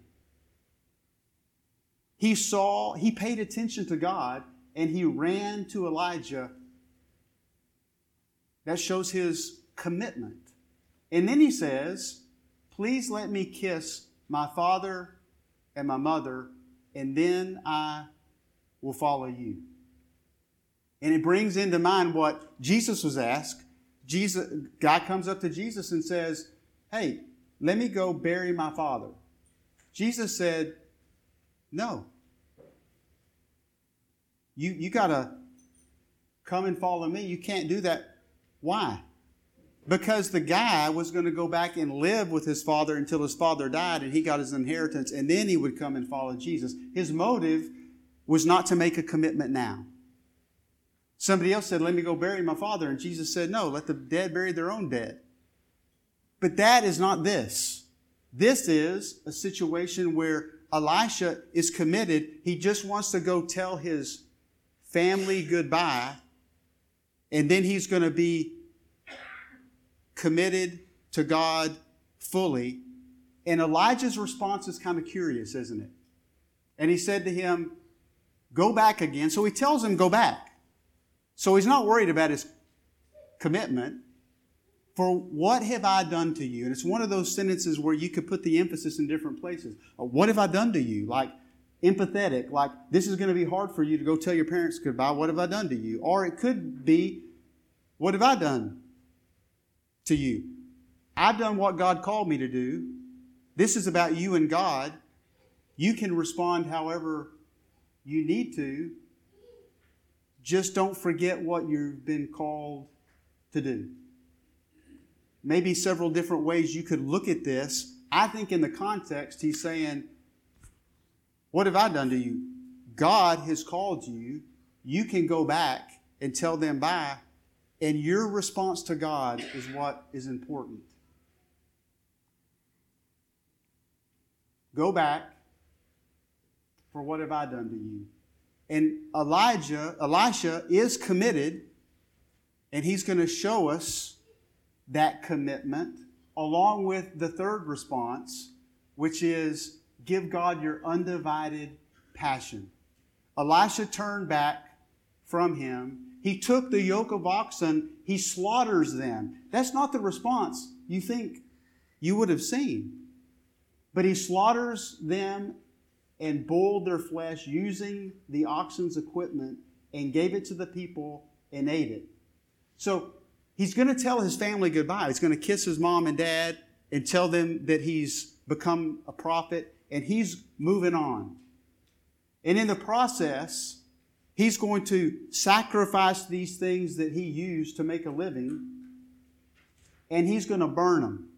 He saw, he paid attention to God, and he ran to Elijah. That shows his commitment. And then he says, please let me kiss my father and my mother, and then I will follow you. And it brings into mind what Jesus was asked. Jesus, guy comes up to Jesus and says, hey, let me go bury my father. Jesus said, no. You, you got to come and follow me. You can't do that. Why? Because the guy was going to go back and live with his father until his father died and he got his inheritance, and then he would come and follow Jesus. His motive was not to make a commitment now. Somebody else said, let me go bury my father. And Jesus said, no, let the dead bury their own dead. But that is not this. This is a situation where Elisha is committed. He just wants to go tell his family goodbye, and then he's going to be committed to God fully. And Elijah's response is kind of curious, isn't it? And he said to him, go back again. So he tells him, go back. So he's not worried about his commitment. For what have I done to you? And it's one of those sentences where you could put the emphasis in different places. What have I done to you? Like empathetic, like this is going to be hard for you to go tell your parents goodbye. What have I done to you? Or it could be, what have I done to you? I've done what God called me to do. This is about you and God. You can respond however you need to. Just don't forget what you've been called to do. Maybe several different ways you could look at this. I think in the context, he's saying, what have I done to you? God has called you. You can go back and tell them bye. And your response to God is what is important. Go back. For what have I done to you? And Elijah, Elisha is committed, and he's going to show us that commitment along with the third response, which is give God your undivided passion. Elisha turned back from him. He took the yoke of oxen. He slaughters them. That's not the response you think you would have seen. But he slaughters them and boiled their flesh using the oxen's equipment and gave it to the people and ate it. So he's going to tell his family goodbye. He's going to kiss his mom and dad and tell them that he's become a prophet, and he's moving on. And in the process, he's going to sacrifice these things that he used to make a living, and he's going to burn them.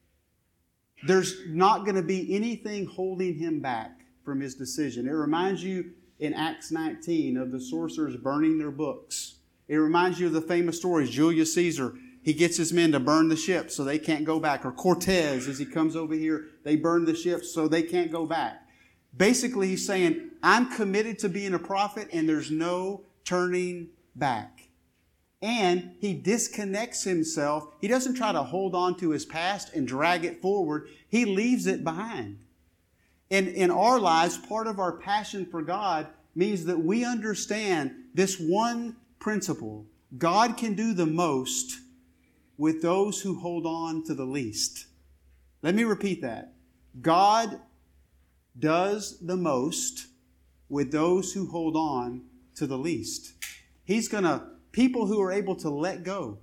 There's not going to be anything holding him back from his decision. It reminds you in Acts nineteen of the sorcerers burning their books. It reminds you of the famous stories. Julius Caesar, he gets his men to burn the ships so they can't go back. Or Cortez, as he comes over here, they burn the ships so they can't go back. Basically, he's saying, I'm committed to being a prophet and there's no turning back. And he disconnects himself. He doesn't try to hold on to his past and drag it forward. He leaves it behind. And in our lives, part of our passion for God means that we understand this one principle. God can do the most with those who hold on to the least. Let me repeat that. God does the most with those who hold on to the least. He's going to, people who are able to let go.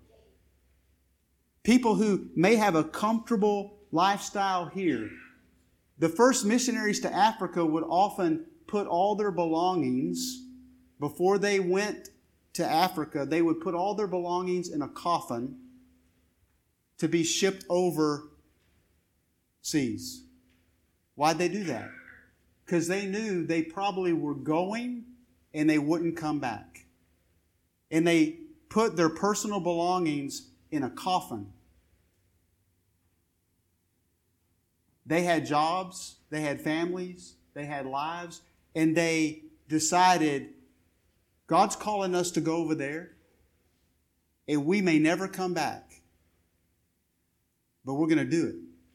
People who may have a comfortable lifestyle here. The first missionaries to Africa would often put all their belongings, before they went to Africa, they would put all their belongings in a coffin to be shipped over seas. Why'd they do that? Because they knew they probably were going and they wouldn't come back. And they put their personal belongings in a coffin. They had jobs, they had families, they had lives, and they decided, God's calling us to go over there, and we may never come back, but we're going to do it.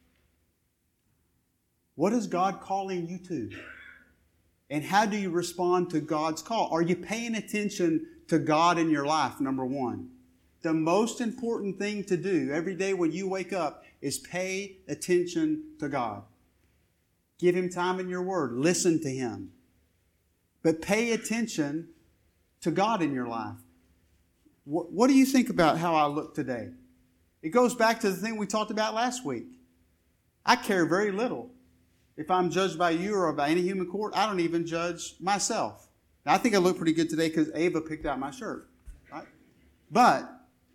What is God calling you to? And how do you respond to God's call? Are you paying attention to God in your life, number one? The most important thing to do every day when you wake up is pay attention to God. Give Him time in your Word. Listen to Him. But pay attention to God in your life. What, what do you think about how I look today? It goes back to the thing we talked about last week. I care very little. If I'm judged by you or by any human court, I don't even judge myself. Now, I think I look pretty good today because Ava picked out my shirt. Right? But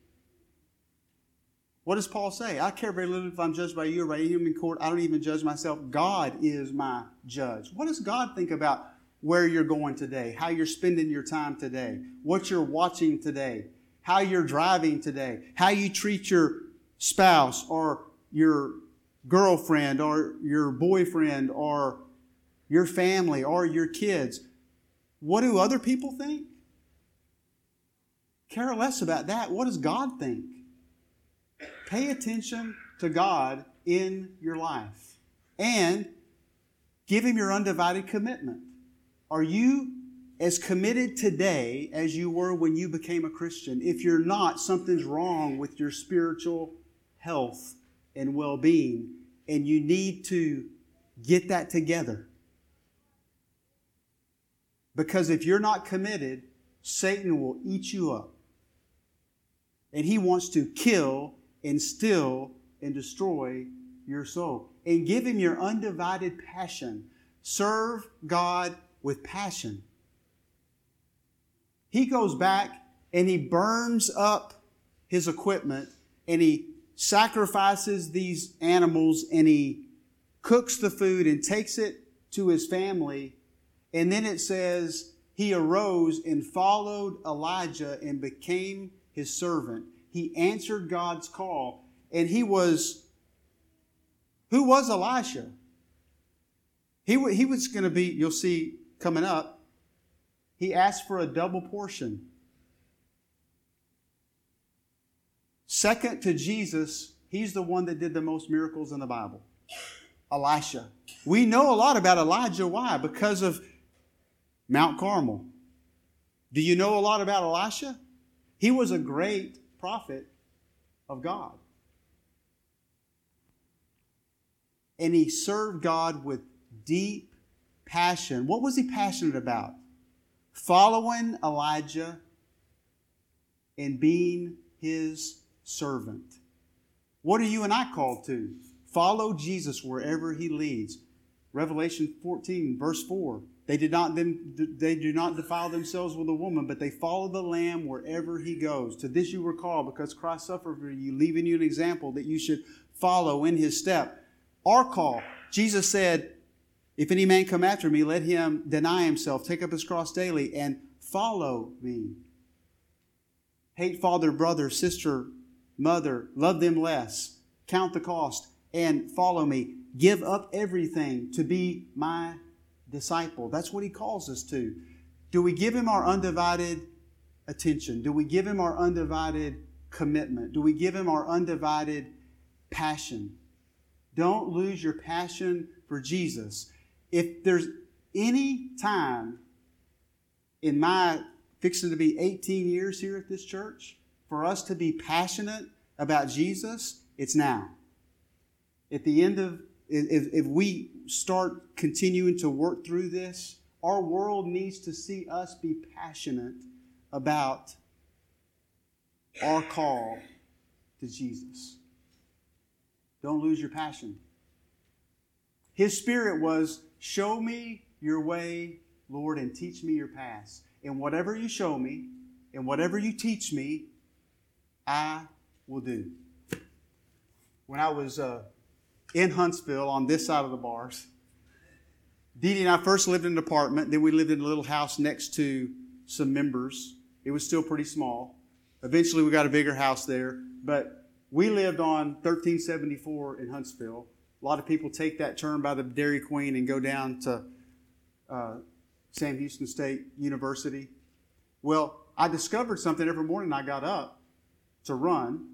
what does Paul say? I care very little if I'm judged by you or by any human court. I don't even judge myself. God is my judge. What does God think about where you're going today, how you're spending your time today, what you're watching today, how you're driving today, how you treat your spouse or your girlfriend or your boyfriend or your family or your kids? What do other people think? Care less about that. What does God think? Pay attention to God in your life and give Him your undivided commitment. Are you as committed today as you were when you became a Christian? If you're not, something's wrong with your spiritual health and well-being, and you need to get that together. Because if you're not committed, Satan will eat you up. And he wants to kill and steal and destroy your soul. And give him your undivided passion. Serve God with passion. He goes back and he burns up his equipment and he sacrifices these animals and he cooks the food and takes it to his family. And then it says he arose and followed Elijah and became his servant. He answered God's call. And he was, who was Elisha? He, he was going to be, you'll see coming up, he asked for a double portion. Second to Jesus, he's the one that did the most miracles in the Bible. Elisha. We know a lot about Elijah. Why? Because of Mount Carmel. Do you know a lot about Elisha? He was a great prophet of God. And he served God with deep passion. What was he passionate about? Following Elijah and being his servant. What are you and I called to? Follow Jesus wherever he leads. Revelation fourteen, verse four. They did not then they do not defile themselves with a woman, but they follow the Lamb wherever he goes. To this you were called, because Christ suffered for you, leaving you an example that you should follow in his step. Our call. Jesus said, if any man come after me, let him deny himself, take up his cross daily, and follow me. Hate father, brother, sister, mother, love them less, count the cost, and follow me. Give up everything to be my disciple. That's what he calls us to. Do we give him our undivided attention? Do we give him our undivided commitment? Do we give him our undivided passion? Don't lose your passion for Jesus. If there's any time in my fixing to be eighteen years here at this church for us to be passionate about Jesus, it's now. At the end of, if, if we start continuing to work through this, our world needs to see us be passionate about our call to Jesus. Don't lose your passion. His spirit was, show me your way, Lord, and teach me your paths. And whatever you show me, and whatever you teach me, I will do. When I was uh, in Huntsville on this side of the bars, Dee Dee and I first lived in an apartment. Then we lived in a little house next to some members. It was still pretty small. Eventually we got a bigger house there. But we lived on thirteen seventy-four in Huntsville. A lot of people take that turn by the Dairy Queen and go down to uh, Sam Houston State University. Well, I discovered something every morning I got up to run.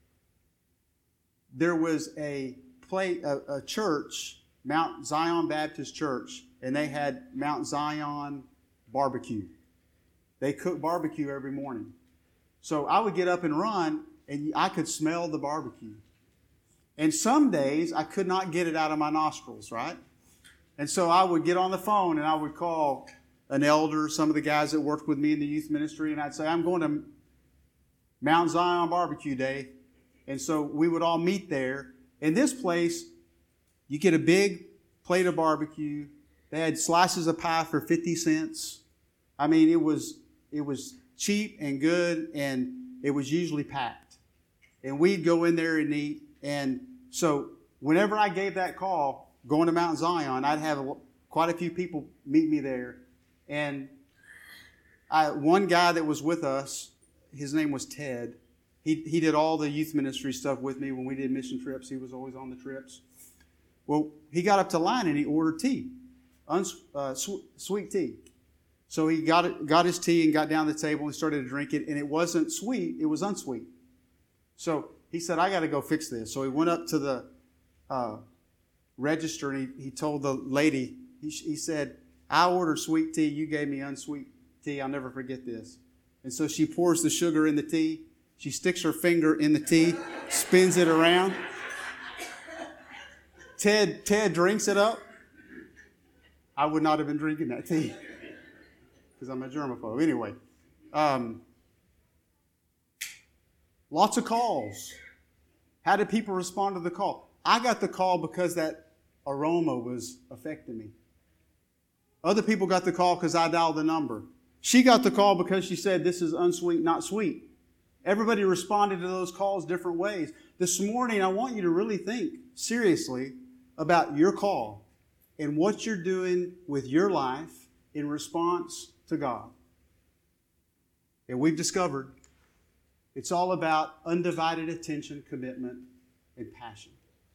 There was a, play, a, a church, Mount Zion Baptist Church, and they had Mount Zion barbecue. They cook barbecue every morning. So I would get up and run, and I could smell the barbecue. And some days I could not get it out of my nostrils, right? And so I would get on the phone and I would call an elder, some of the guys that worked with me in the youth ministry, and I'd say, I'm going to Mount Zion Barbecue Day. And so we would all meet there. And this place, You get a big plate of barbecue. They had slices of pie for fifty cents. I mean, it was it was cheap and good, and it was usually packed. And we'd go in there and eat. And so whenever I gave that call, going to Mount Zion, I'd have a, quite a few people meet me there. And I, one guy that was with us, his name was Ted. He he did all the youth ministry stuff with me when we did mission trips. He was always on the trips. Well, he got up to line and he ordered tea, uns, uh, sw- sweet tea. So he got it, got his tea and got down the table and started to drink it. And it wasn't sweet; it was unsweet. So he said, "I got to go fix this." So he went up to the uh, register and he, he told the lady. He, he said, "I ordered sweet tea. You gave me unsweet tea. I'll never forget this." And so she pours the sugar in the tea. She sticks her finger in the tea, spins it around. Ted, Ted drinks it up. I would not have been drinking that tea because I'm a germaphobe. Anyway, um, lots of calls. How did people respond to the call? I got the call because that aroma was affecting me. Other people got the call because I dialed the number. She got the call because she said, "This is unsweet, not sweet." Everybody responded to those calls different ways. This morning, I want you to really think seriously about your call and what you're doing with your life in response to God. And we've discovered it's all about undivided attention, commitment, and passion.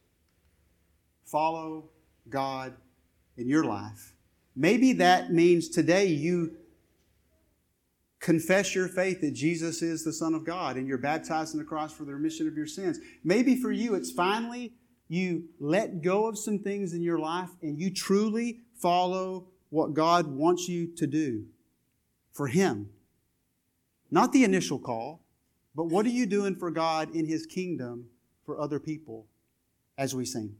Follow God in your life. Maybe that means today you confess your faith that Jesus is the Son of God and you're baptized in the cross for the remission of your sins. Maybe for you it's finally you let go of some things in your life and you truly follow what God wants you to do for Him. Not the initial call, but what are you doing for God in His kingdom for other people as we sing?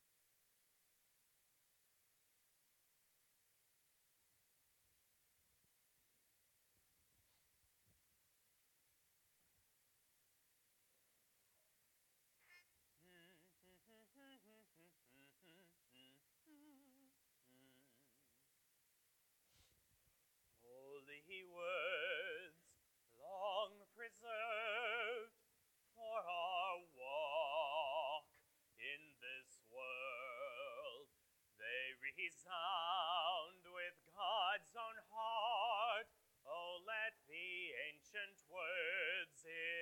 Holy words, long preserved for our walk in this world, they resound with God's own heart. Oh, let the ancient words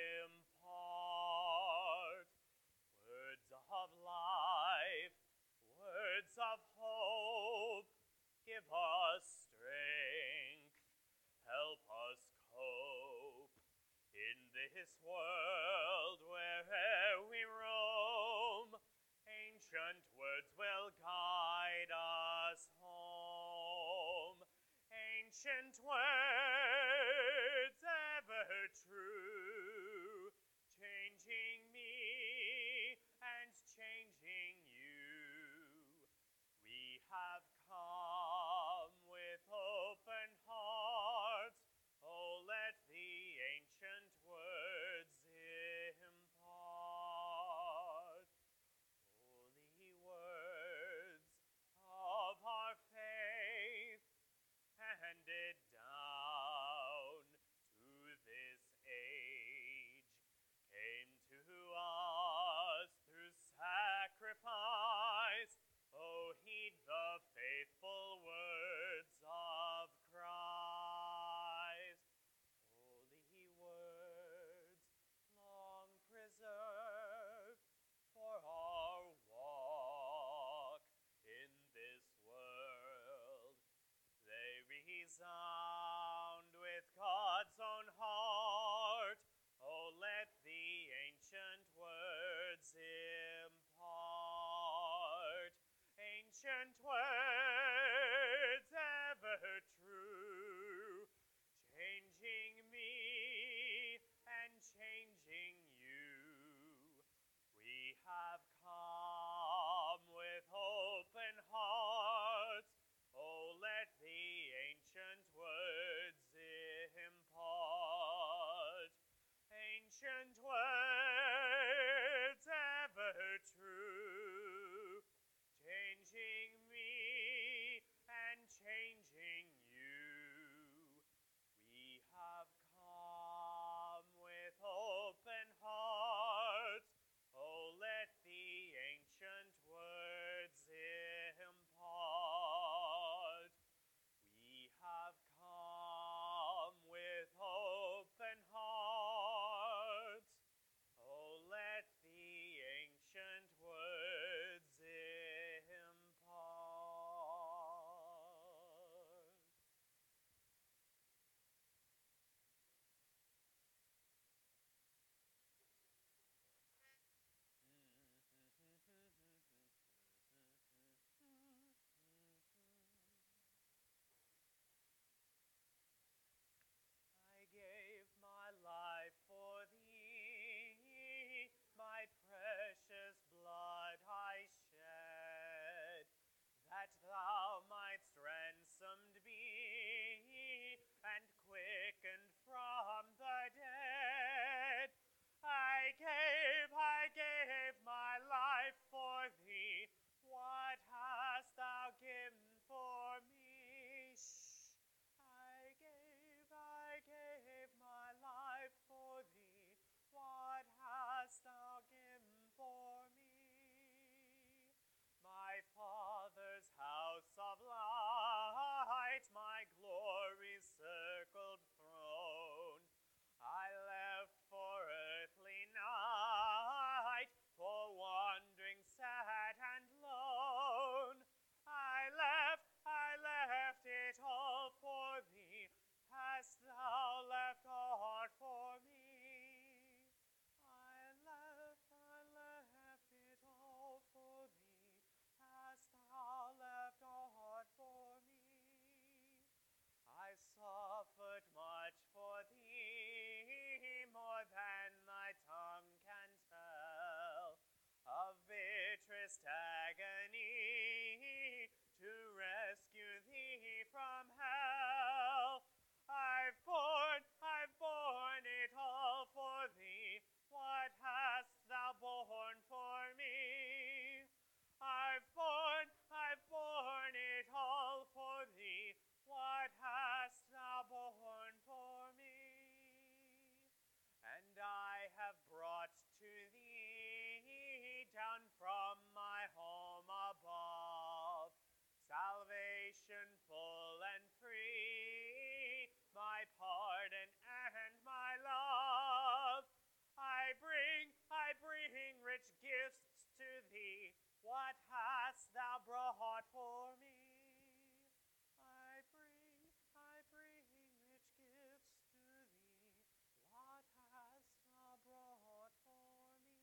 impart. Words of life, words of hope, give us strength, help us cope in this world where'er we roam. Ancient words will guide us home. Ancient words ever true, changing me and changing you. We have come with open hearts. Oh, let the ancient words impart. Holy words of our faith, handed down to this age, came to us through sacrifice. Oh, heed the faithful words of Christ. Holy words, long preserved for our walk in this world, they resound with God's own heart. Oh, let the ancient words impart. Ancient words ever true, changing me and changing you. We have come with open hearts. Oh, let the ancient words impart. Ancient words ever true, And I have brought to thee down from my home above salvation full and free, my pardon and my love. I bring, I bring rich gifts to thee. What hast thou brought for me? I bring, I bring rich gifts to thee. What hast thou brought for me?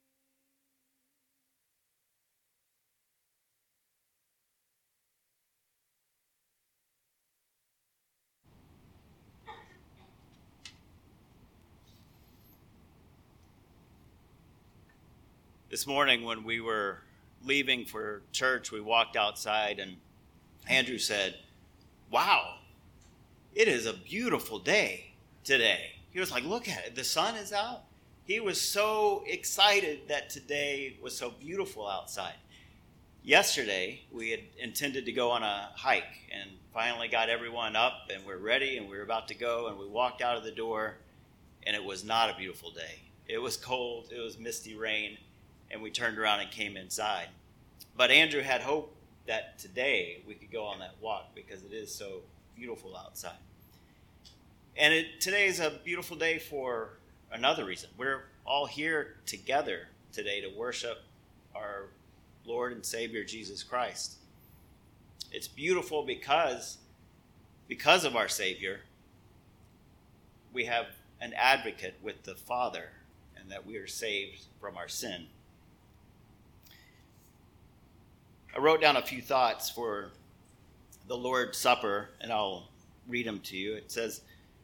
This morning when we were leaving for church, we walked outside and Andrew said, "Wow, it is a beautiful day today." He was like, "Look at it, the sun is out." He was so excited that today was so beautiful outside. Yesterday, we had intended to go on a hike and finally got everyone up and we're ready and we were about to go, and we walked out of the door and it was not a beautiful day. It was cold, it was misty rain, and we turned around and came inside. But Andrew had hope that today we could go on that walk because it is so beautiful outside. And it, today is a beautiful day for another reason. We're all here together today to worship our Lord and Savior Jesus Christ. It's beautiful because, because of our Savior, we have an advocate with the Father, and that we are saved from our sin. I wrote down a few thoughts for the Lord's Supper, and I'll read them to you. It says,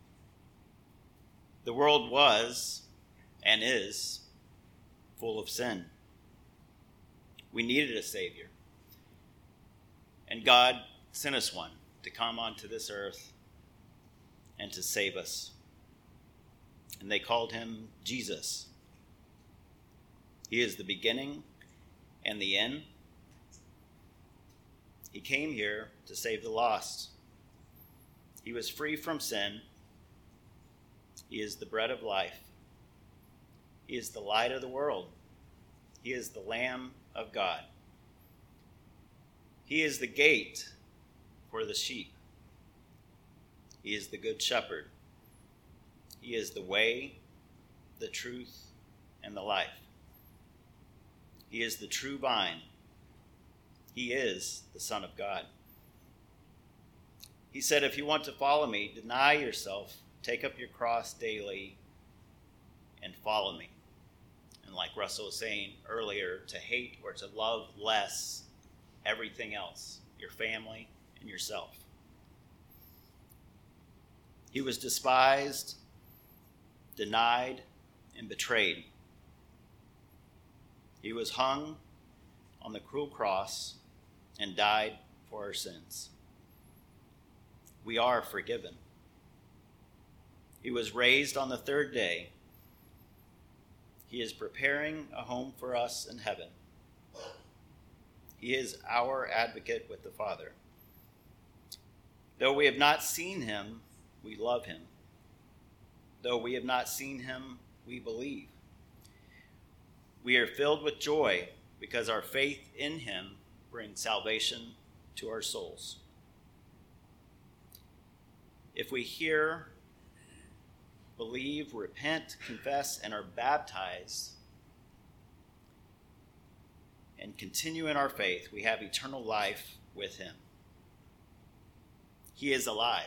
"The world was and is full of sin. We needed a Savior. And God sent us one to come onto this earth and to save us. And they called him Jesus. He is the beginning and the end. He came here to save the lost. He was free from sin. He is the bread of life. He is the light of the world. He is the Lamb of God. He is the gate for the sheep. He is the good shepherd. He is the way, the truth, and the life. He is the true vine. He is the Son of God. He said, if you want to follow me, deny yourself, take up your cross daily, and follow me. And like Russell was saying earlier, to hate or to love less everything else, your family and yourself. He was despised, denied, and betrayed. He was hung on the cruel cross and died for our sins. We are forgiven. He was raised on the third day. He is preparing a home for us in heaven. He is our advocate with the Father. Though we have not seen him, we love him. Though we have not seen him, we believe. We are filled with joy because our faith in him brings salvation to our souls. If we hear, believe, repent, confess, and are baptized, and continue in our faith, we have eternal life with him. He is alive.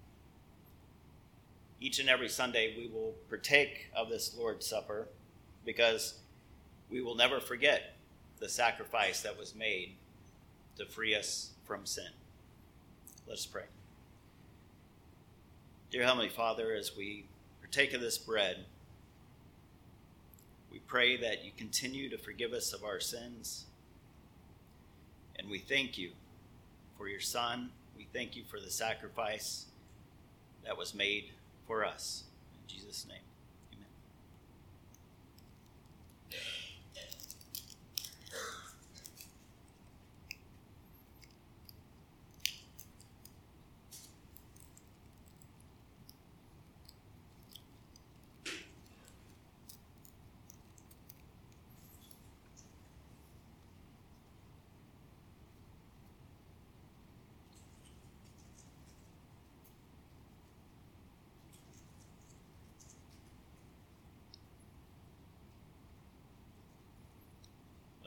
Each and every Sunday we will partake of this Lord's Supper because we will never forget the sacrifice that was made to free us from sin. Let us pray. Dear Heavenly Father, as we partake of this bread, we pray that you continue to forgive us of our sins. And we thank you for your Son. We thank you for the sacrifice that was made for us. In Jesus' name, amen.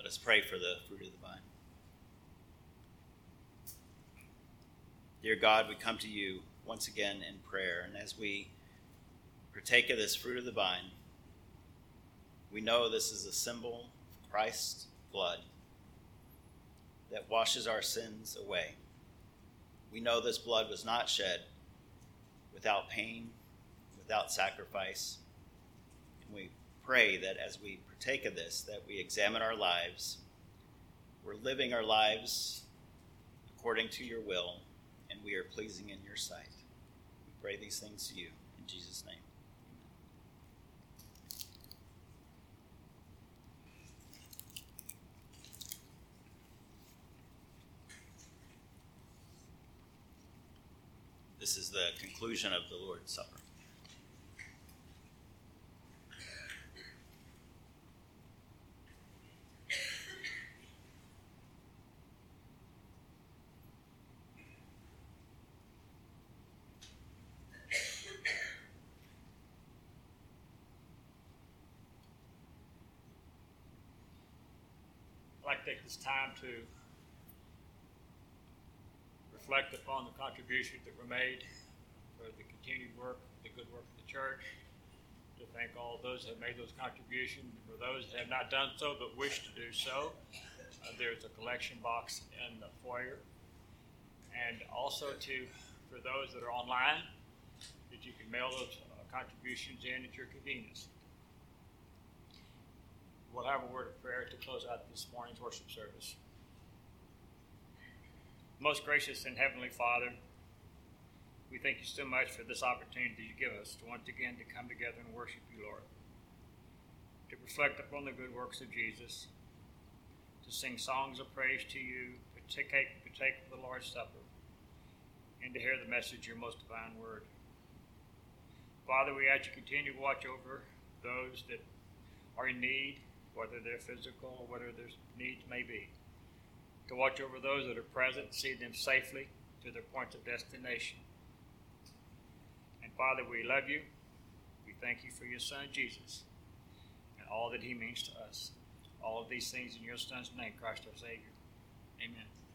Let us pray for the fruit of the vine. Dear God, we come to you once again in prayer, and as we partake of this fruit of the vine, we know this is a symbol of Christ's blood that washes our sins away. We know this blood was not shed without pain, without sacrifice. And we pray that as we partake of this, that we examine our lives. We're living our lives according to your will, and we are pleasing in your sight. We pray these things to you in Jesus' name. This is the conclusion of the Lord's Supper. I'd like to take this time to reflect upon the contributions that were made for the continued work, the good work of the church, to thank all those that have made those contributions. For those that have not done so but wish to do so, uh, there's a collection box in the foyer. And also to, for those that are online, that you can mail those uh, contributions in at your convenience. We'll have a word of prayer to close out this morning's worship service. Most gracious and heavenly Father, we thank you so much for this opportunity you give us to once again to come together and worship you, Lord, to reflect upon the good works of Jesus, to sing songs of praise to you, to take, partake of the Lord's Supper, and to hear the message of your most divine word. Father, we ask you to continue to watch over those that are in need, whether they're physical or whether their needs may be. To watch over those that are present, see them safely to their points of destination. And Father, we love you. We thank you for your Son, Jesus, and all that he means to us. All of these things in your Son's name, Christ our Savior. Amen.